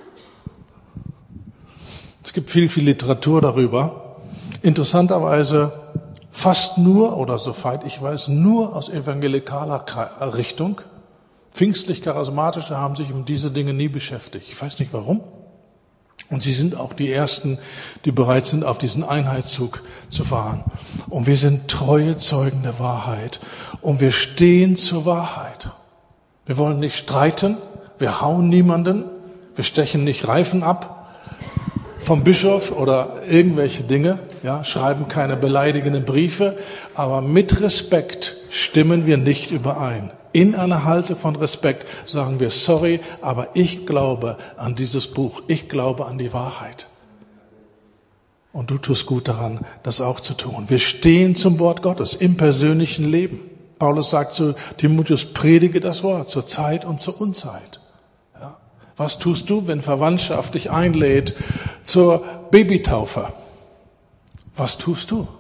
Es gibt viel, viel Literatur darüber. Interessanterweise fast nur, oder soweit ich weiß, nur aus evangelikaler Richtung. Pfingstlich-Charismatische haben sich um diese Dinge nie beschäftigt. Ich weiß nicht warum. Und sie sind auch die Ersten, die bereit sind, auf diesen Einheitszug zu fahren. Und wir sind treue Zeugen der Wahrheit. Und wir stehen zur Wahrheit. Wir wollen nicht streiten. Wir hauen niemanden. Wir stechen nicht Reifen ab vom Bischof oder irgendwelche Dinge. Ja, schreiben keine beleidigenden Briefe. Aber mit Respekt stimmen wir nicht überein. In einer Halte von Respekt sagen wir, sorry, aber ich glaube an dieses Buch. Ich glaube an die Wahrheit. Und du tust gut daran, das auch zu tun. Wir stehen zum Wort Gottes im persönlichen Leben. Paulus sagt zu Timotheus, predige das Wort zur Zeit und zur Unzeit. Ja. Was tust du, wenn Verwandtschaft dich einlädt zur Babytaufe? Was tust du?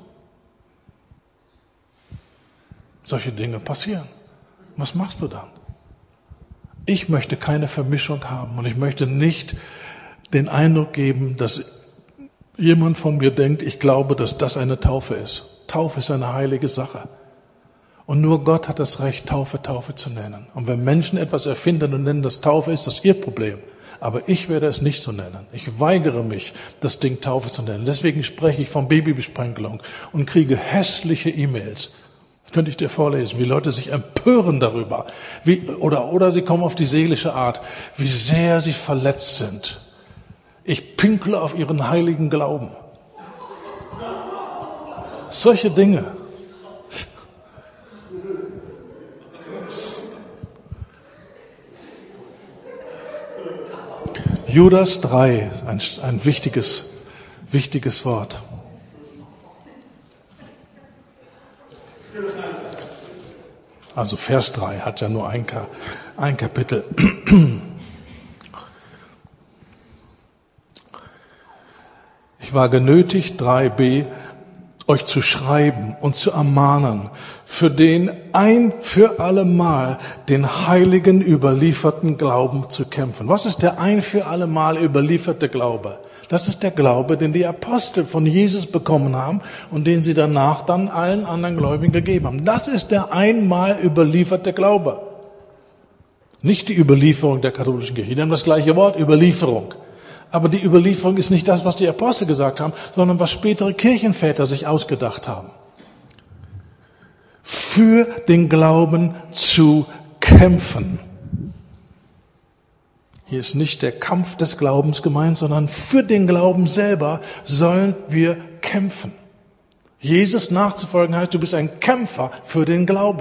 Solche Dinge passieren. Was machst du dann? Ich möchte keine Vermischung haben und ich möchte nicht den Eindruck geben, dass jemand von mir denkt, ich glaube, dass das eine Taufe ist. Taufe ist eine heilige Sache. Und nur Gott hat das Recht, Taufe, Taufe zu nennen. Und wenn Menschen etwas erfinden und nennen das Taufe, ist das ihr Problem. Aber ich werde es nicht so nennen. Ich weigere mich, das Ding Taufe zu nennen. Deswegen spreche ich von Babybesprenkelung und kriege hässliche E-Mails. Das könnte ich dir vorlesen, wie Leute sich empören darüber. Wie, oder, oder sie kommen auf die seelische Art, wie sehr sie verletzt sind. Ich pinkle auf ihren heiligen Glauben. Solche Dinge. Judas drei, ein, ein wichtiges, wichtiges Wort. Also Vers drei hat ja nur ein, ein Kapitel. Ich war genötigt, drei b, euch zu schreiben und zu ermahnen, für den ein für allemal den Heiligen überlieferten Glauben zu kämpfen. Was ist der ein für allemal überlieferte Glaube? Das ist der Glaube, den die Apostel von Jesus bekommen haben und den sie danach dann allen anderen Gläubigen gegeben haben. Das ist der einmal überlieferte Glaube. Nicht die Überlieferung der katholischen Kirche. Die haben das gleiche Wort, Überlieferung. Aber die Überlieferung ist nicht das, was die Apostel gesagt haben, sondern was spätere Kirchenväter sich ausgedacht haben. Für den Glauben zu kämpfen. Hier ist nicht der Kampf des Glaubens gemeint, sondern für den Glauben selber sollen wir kämpfen. Jesus nachzufolgen heißt, du bist ein Kämpfer für den Glauben.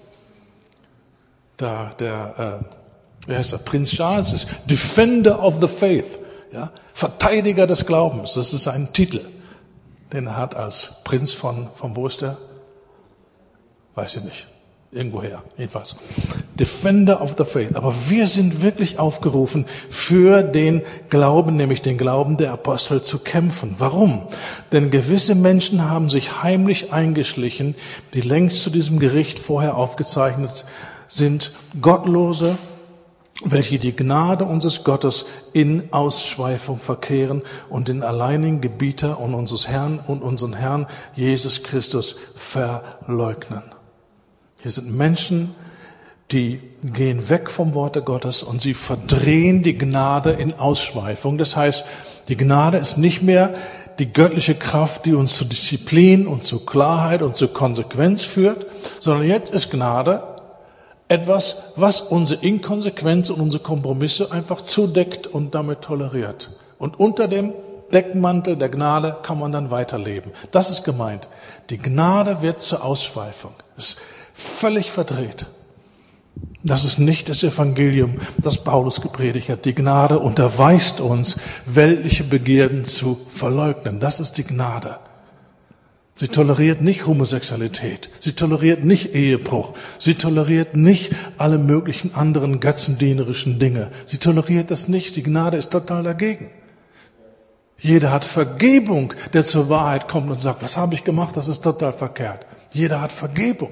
Da der, äh, wie heißt der, Prinz Charles ist Defender of the Faith, ja, Verteidiger des Glaubens. Das ist ein Titel, den er hat als Prinz von, von wo ist der? Weiß ich nicht. Irgendwoher, jedenfalls. Defender of the Faith. Aber wir sind wirklich aufgerufen, für den Glauben, nämlich den Glauben der Apostel, zu kämpfen. Warum? Denn gewisse Menschen haben sich heimlich eingeschlichen, die längst zu diesem Gericht vorher aufgezeichnet sind, Gottlose, welche die Gnade unseres Gottes in Ausschweifung verkehren und den alleinigen Gebieter und unseres Herrn und unseren Herrn Jesus Christus verleugnen. Hier sind Menschen, die gehen weg vom Worte Gottes und sie verdrehen die Gnade in Ausschweifung. Das heißt, die Gnade ist nicht mehr die göttliche Kraft, die uns zu Disziplin und zu Klarheit und zu Konsequenz führt, sondern jetzt ist Gnade etwas, was unsere Inkonsequenz und unsere Kompromisse einfach zudeckt und damit toleriert. Und unter dem Deckmantel der Gnade kann man dann weiterleben. Das ist gemeint. Die Gnade wird zur Ausschweifung. Das ist völlig verdreht. Das ist nicht das Evangelium, das Paulus gepredigt hat. Die Gnade unterweist uns, weltliche Begierden zu verleugnen. Das ist die Gnade. Sie toleriert nicht Homosexualität. Sie toleriert nicht Ehebruch. Sie toleriert nicht alle möglichen anderen götzendienerischen Dinge. Sie toleriert das nicht. Die Gnade ist total dagegen. Jeder hat Vergebung, der zur Wahrheit kommt und sagt, was habe ich gemacht? Das ist total verkehrt. Jeder hat Vergebung.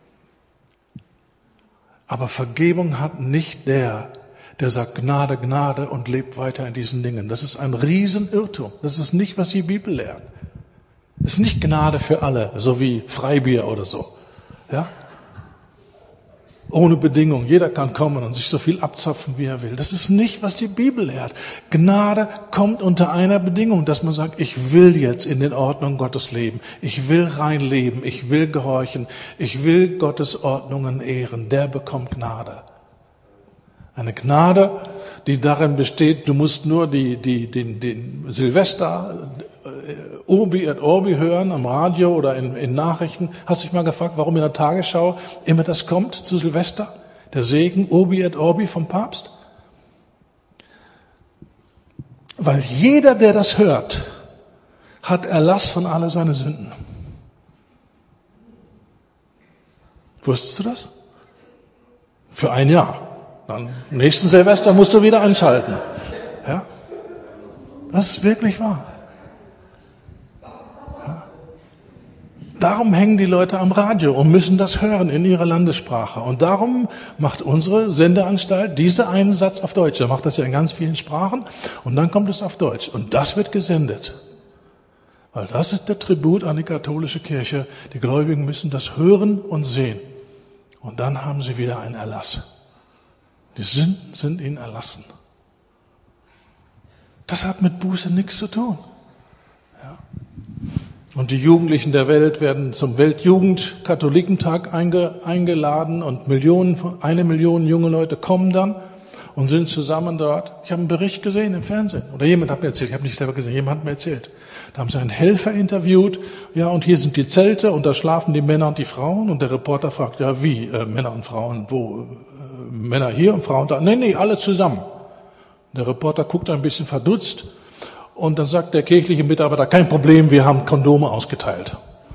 Aber Vergebung hat nicht der, der sagt Gnade, Gnade und lebt weiter in diesen Dingen. Das ist ein Riesenirrtum. Das ist nicht, was die Bibel lehrt. Es ist nicht Gnade für alle, so wie Freibier oder so. Ja? Ohne Bedingung. Jeder kann kommen und sich so viel abzapfen, wie er will. Das ist nicht, was die Bibel lehrt. Gnade kommt unter einer Bedingung, dass man sagt, ich will jetzt in den Ordnungen Gottes leben. Ich will rein leben. Ich will gehorchen. Ich will Gottes Ordnungen ehren. Der bekommt Gnade. Eine Gnade, die darin besteht, du musst nur die, die, den, den Silvester, äh, Urbi et Orbi hören am Radio oder in, in Nachrichten. Hast du dich mal gefragt, warum in der Tagesschau immer das kommt zu Silvester? Der Segen Urbi et Orbi vom Papst? Weil jeder, der das hört, hat Erlass von alle seine Sünden. Wusstest du das? Für ein Jahr. Dann nächsten Silvester musst du wieder anschalten. Ja? Das ist wirklich wahr. Ja? Darum hängen die Leute am Radio und müssen das hören in ihrer Landessprache. Und darum macht unsere Sendeanstalt diesen einen Satz auf Deutsch. Er macht das ja in ganz vielen Sprachen und dann kommt es auf Deutsch. Und das wird gesendet. Weil das ist der Tribut an die katholische Kirche. Die Gläubigen müssen das hören und sehen. Und dann haben sie wieder einen Erlass. Die Sünden sind ihnen erlassen. Das hat mit Buße nichts zu tun. Ja. Und die Jugendlichen der Welt werden zum Weltjugend-Katholikentag einge, eingeladen und Millionen, eine Million junge Leute kommen dann und sind zusammen dort. Ich habe einen Bericht gesehen im Fernsehen. Oder jemand hat mir erzählt, ich habe nicht selber gesehen, jemand hat mir erzählt. Da haben sie einen Helfer interviewt. Ja, und hier sind die Zelte und da schlafen die Männer und die Frauen. Und der Reporter fragt, ja, wie, äh, Männer und Frauen, wo? Männer hier und Frauen da. Nee, nee, alle zusammen. Der Reporter guckt ein bisschen verdutzt und dann sagt der kirchliche Mitarbeiter, kein Problem, wir haben Kondome ausgeteilt.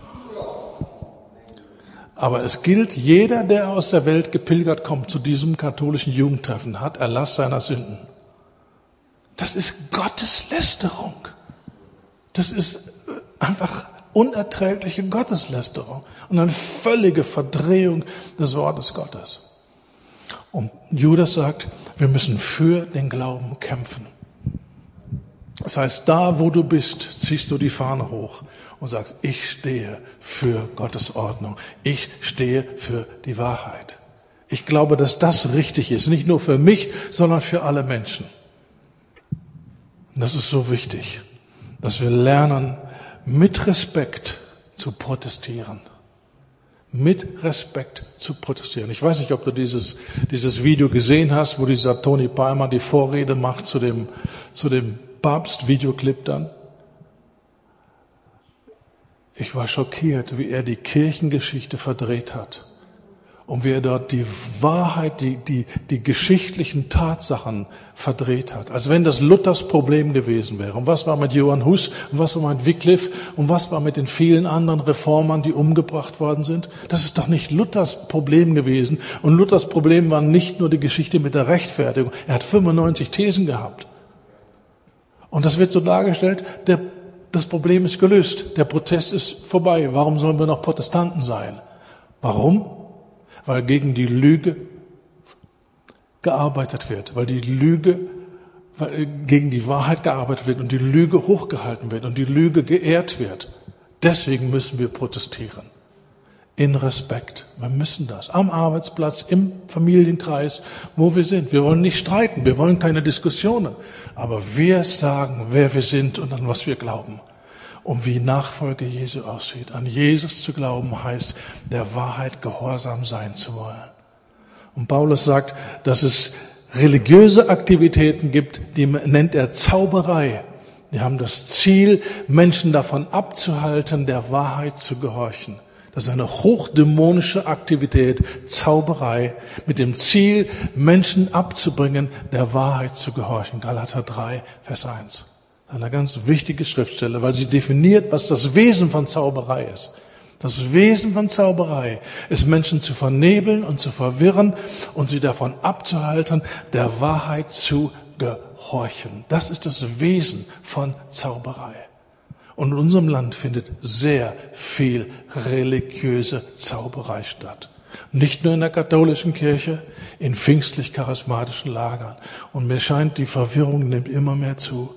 Aber es gilt, jeder, der aus der Welt gepilgert kommt zu diesem katholischen Jugendtreffen, hat Erlass seiner Sünden. Das ist Gotteslästerung. Das ist einfach unerträgliche Gotteslästerung und eine völlige Verdrehung des Wortes Gottes. Und Judas sagt, wir müssen für den Glauben kämpfen. Das heißt, da wo du bist, ziehst du die Fahne hoch und sagst, ich stehe für Gottes Ordnung. Ich stehe für die Wahrheit. Ich glaube, dass das richtig ist. Nicht nur für mich, sondern für alle Menschen. Und das ist so wichtig, dass wir lernen, mit Respekt zu protestieren. Mit Respekt zu protestieren. Ich weiß nicht, ob du dieses, dieses Video gesehen hast, wo dieser Tony Palmer die Vorrede macht zu dem, zu dem Papst-Videoclip dann. Ich war schockiert, wie er die Kirchengeschichte verdreht hat. Und wie er dort die Wahrheit, die, die, die geschichtlichen Tatsachen verdreht hat. Als wenn das Luthers Problem gewesen wäre. Und was war mit Johann Hus? Und was war mit Wycliffe? Und was war mit den vielen anderen Reformern, die umgebracht worden sind? Das ist doch nicht Luthers Problem gewesen. Und Luthers Problem war nicht nur die Geschichte mit der Rechtfertigung. Er hat fünfundneunzig Thesen gehabt. Und das wird so dargestellt, der, das Problem ist gelöst. Der Protest ist vorbei. Warum sollen wir noch Protestanten sein? Warum? Weil gegen die Lüge gearbeitet wird, weil die Lüge, weil gegen die Wahrheit gearbeitet wird und die Lüge hochgehalten wird und die Lüge geehrt wird. Deswegen müssen wir protestieren. In Respekt. Wir müssen das. Am Arbeitsplatz, im Familienkreis, wo wir sind. Wir wollen nicht streiten, wir wollen keine Diskussionen. Aber wir sagen, wer wir sind und an was wir glauben. Und wie Nachfolge Jesu aussieht. An Jesus zu glauben heißt, der Wahrheit gehorsam sein zu wollen. Und Paulus sagt, dass es religiöse Aktivitäten gibt, die nennt er Zauberei. Die haben das Ziel, Menschen davon abzuhalten, der Wahrheit zu gehorchen. Das ist eine hochdämonische Aktivität, Zauberei, mit dem Ziel, Menschen abzubringen, der Wahrheit zu gehorchen. Galater drei, Vers eins. Eine ganz wichtige Schriftstelle, weil sie definiert, was das Wesen von Zauberei ist. Das Wesen von Zauberei ist, Menschen zu vernebeln und zu verwirren und sie davon abzuhalten, der Wahrheit zu gehorchen. Das ist das Wesen von Zauberei. Und in unserem Land findet sehr viel religiöse Zauberei statt. Nicht nur in der katholischen Kirche, in pfingstlich-charismatischen Lagern. Und mir scheint, die Verwirrung nimmt immer mehr zu.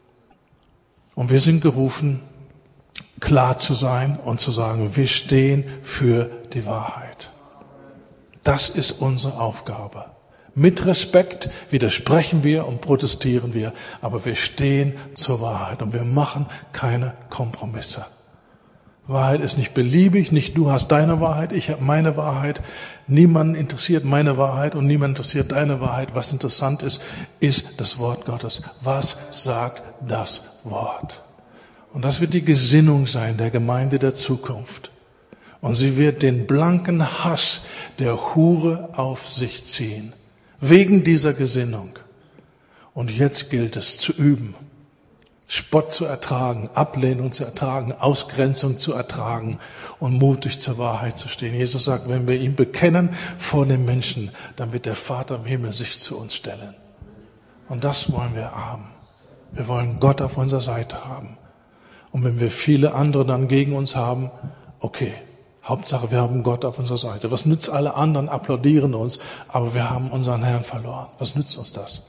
Und wir sind gerufen, klar zu sein und zu sagen, wir stehen für die Wahrheit. Das ist unsere Aufgabe. Mit Respekt widersprechen wir und protestieren wir, aber wir stehen zur Wahrheit und wir machen keine Kompromisse. Wahrheit ist nicht beliebig, nicht du hast deine Wahrheit, ich habe meine Wahrheit. Niemanden interessiert meine Wahrheit und niemand interessiert deine Wahrheit. Was interessant ist, ist das Wort Gottes. Was sagt das Wort? Und das wird die Gesinnung sein der Gemeinde der Zukunft. Und sie wird den blanken Hass der Hure auf sich ziehen. Wegen dieser Gesinnung. Und jetzt gilt es zu üben. Spott zu ertragen, Ablehnung zu ertragen, Ausgrenzung zu ertragen und mutig zur Wahrheit zu stehen. Jesus sagt, wenn wir ihn bekennen vor den Menschen, dann wird der Vater im Himmel sich zu uns stellen. Und das wollen wir haben. Wir wollen Gott auf unserer Seite haben. Und wenn wir viele andere dann gegen uns haben, okay, Hauptsache wir haben Gott auf unserer Seite. Was nützt alle anderen, applaudieren uns, aber wir haben unseren Herrn verloren. Was nützt uns das?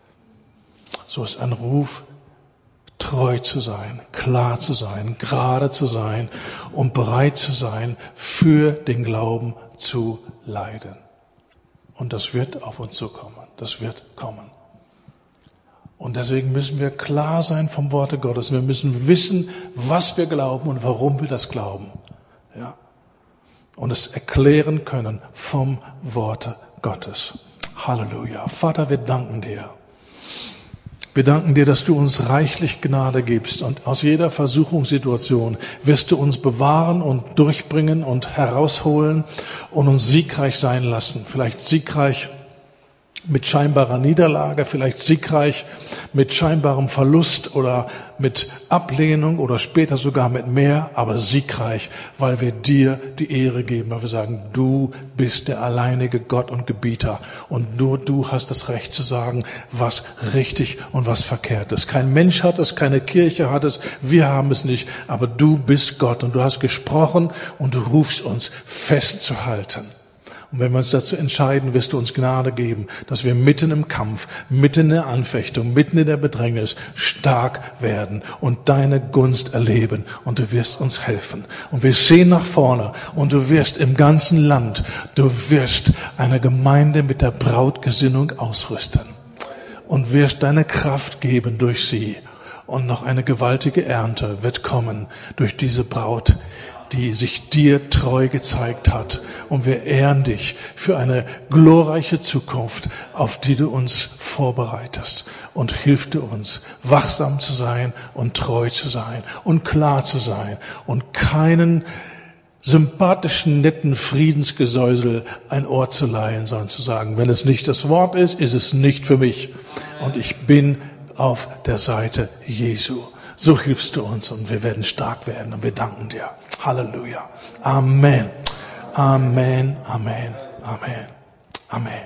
So ist ein Ruf, treu zu sein, klar zu sein, gerade zu sein und bereit zu sein, für den Glauben zu leiden. Und das wird auf uns zukommen. Das wird kommen. Und deswegen müssen wir klar sein vom Worte Gottes. Wir müssen wissen, was wir glauben und warum wir das glauben. Ja. Und es erklären können vom Worte Gottes. Halleluja. Vater, wir danken dir. Wir danken dir, dass du uns reichlich Gnade gibst und aus jeder Versuchungssituation wirst du uns bewahren und durchbringen und herausholen und uns siegreich sein lassen. Vielleicht siegreich mit scheinbarer Niederlage, vielleicht siegreich mit scheinbarem Verlust oder mit Ablehnung oder später sogar mit mehr, aber siegreich, weil wir dir die Ehre geben, weil wir sagen, du bist der alleinige Gott und Gebieter und nur du hast das Recht zu sagen, was richtig und was verkehrt ist. Kein Mensch hat es, keine Kirche hat es, wir haben es nicht, aber du bist Gott und du hast gesprochen und du rufst uns festzuhalten. Und wenn wir uns dazu entscheiden, wirst du uns Gnade geben, dass wir mitten im Kampf, mitten in der Anfechtung, mitten in der Bedrängnis stark werden und deine Gunst erleben. Und du wirst uns helfen. Und wir sehen nach vorne und du wirst im ganzen Land, du wirst eine Gemeinde mit der Brautgesinnung ausrüsten und wirst deine Kraft geben durch sie. Und noch eine gewaltige Ernte wird kommen durch diese Braut, die sich dir treu gezeigt hat. Und wir ehren dich für eine glorreiche Zukunft, auf die du uns vorbereitest. Und hilf du uns, wachsam zu sein und treu zu sein und klar zu sein und keinen sympathischen, netten Friedensgesäusel ein Ohr zu leihen, sondern zu sagen, wenn es nicht das Wort ist, ist es nicht für mich. Und ich bin auf der Seite Jesu. So hilfst du uns und wir werden stark werden und wir danken dir. Halleluja. Amen. Amen. Amen. Amen. Amen.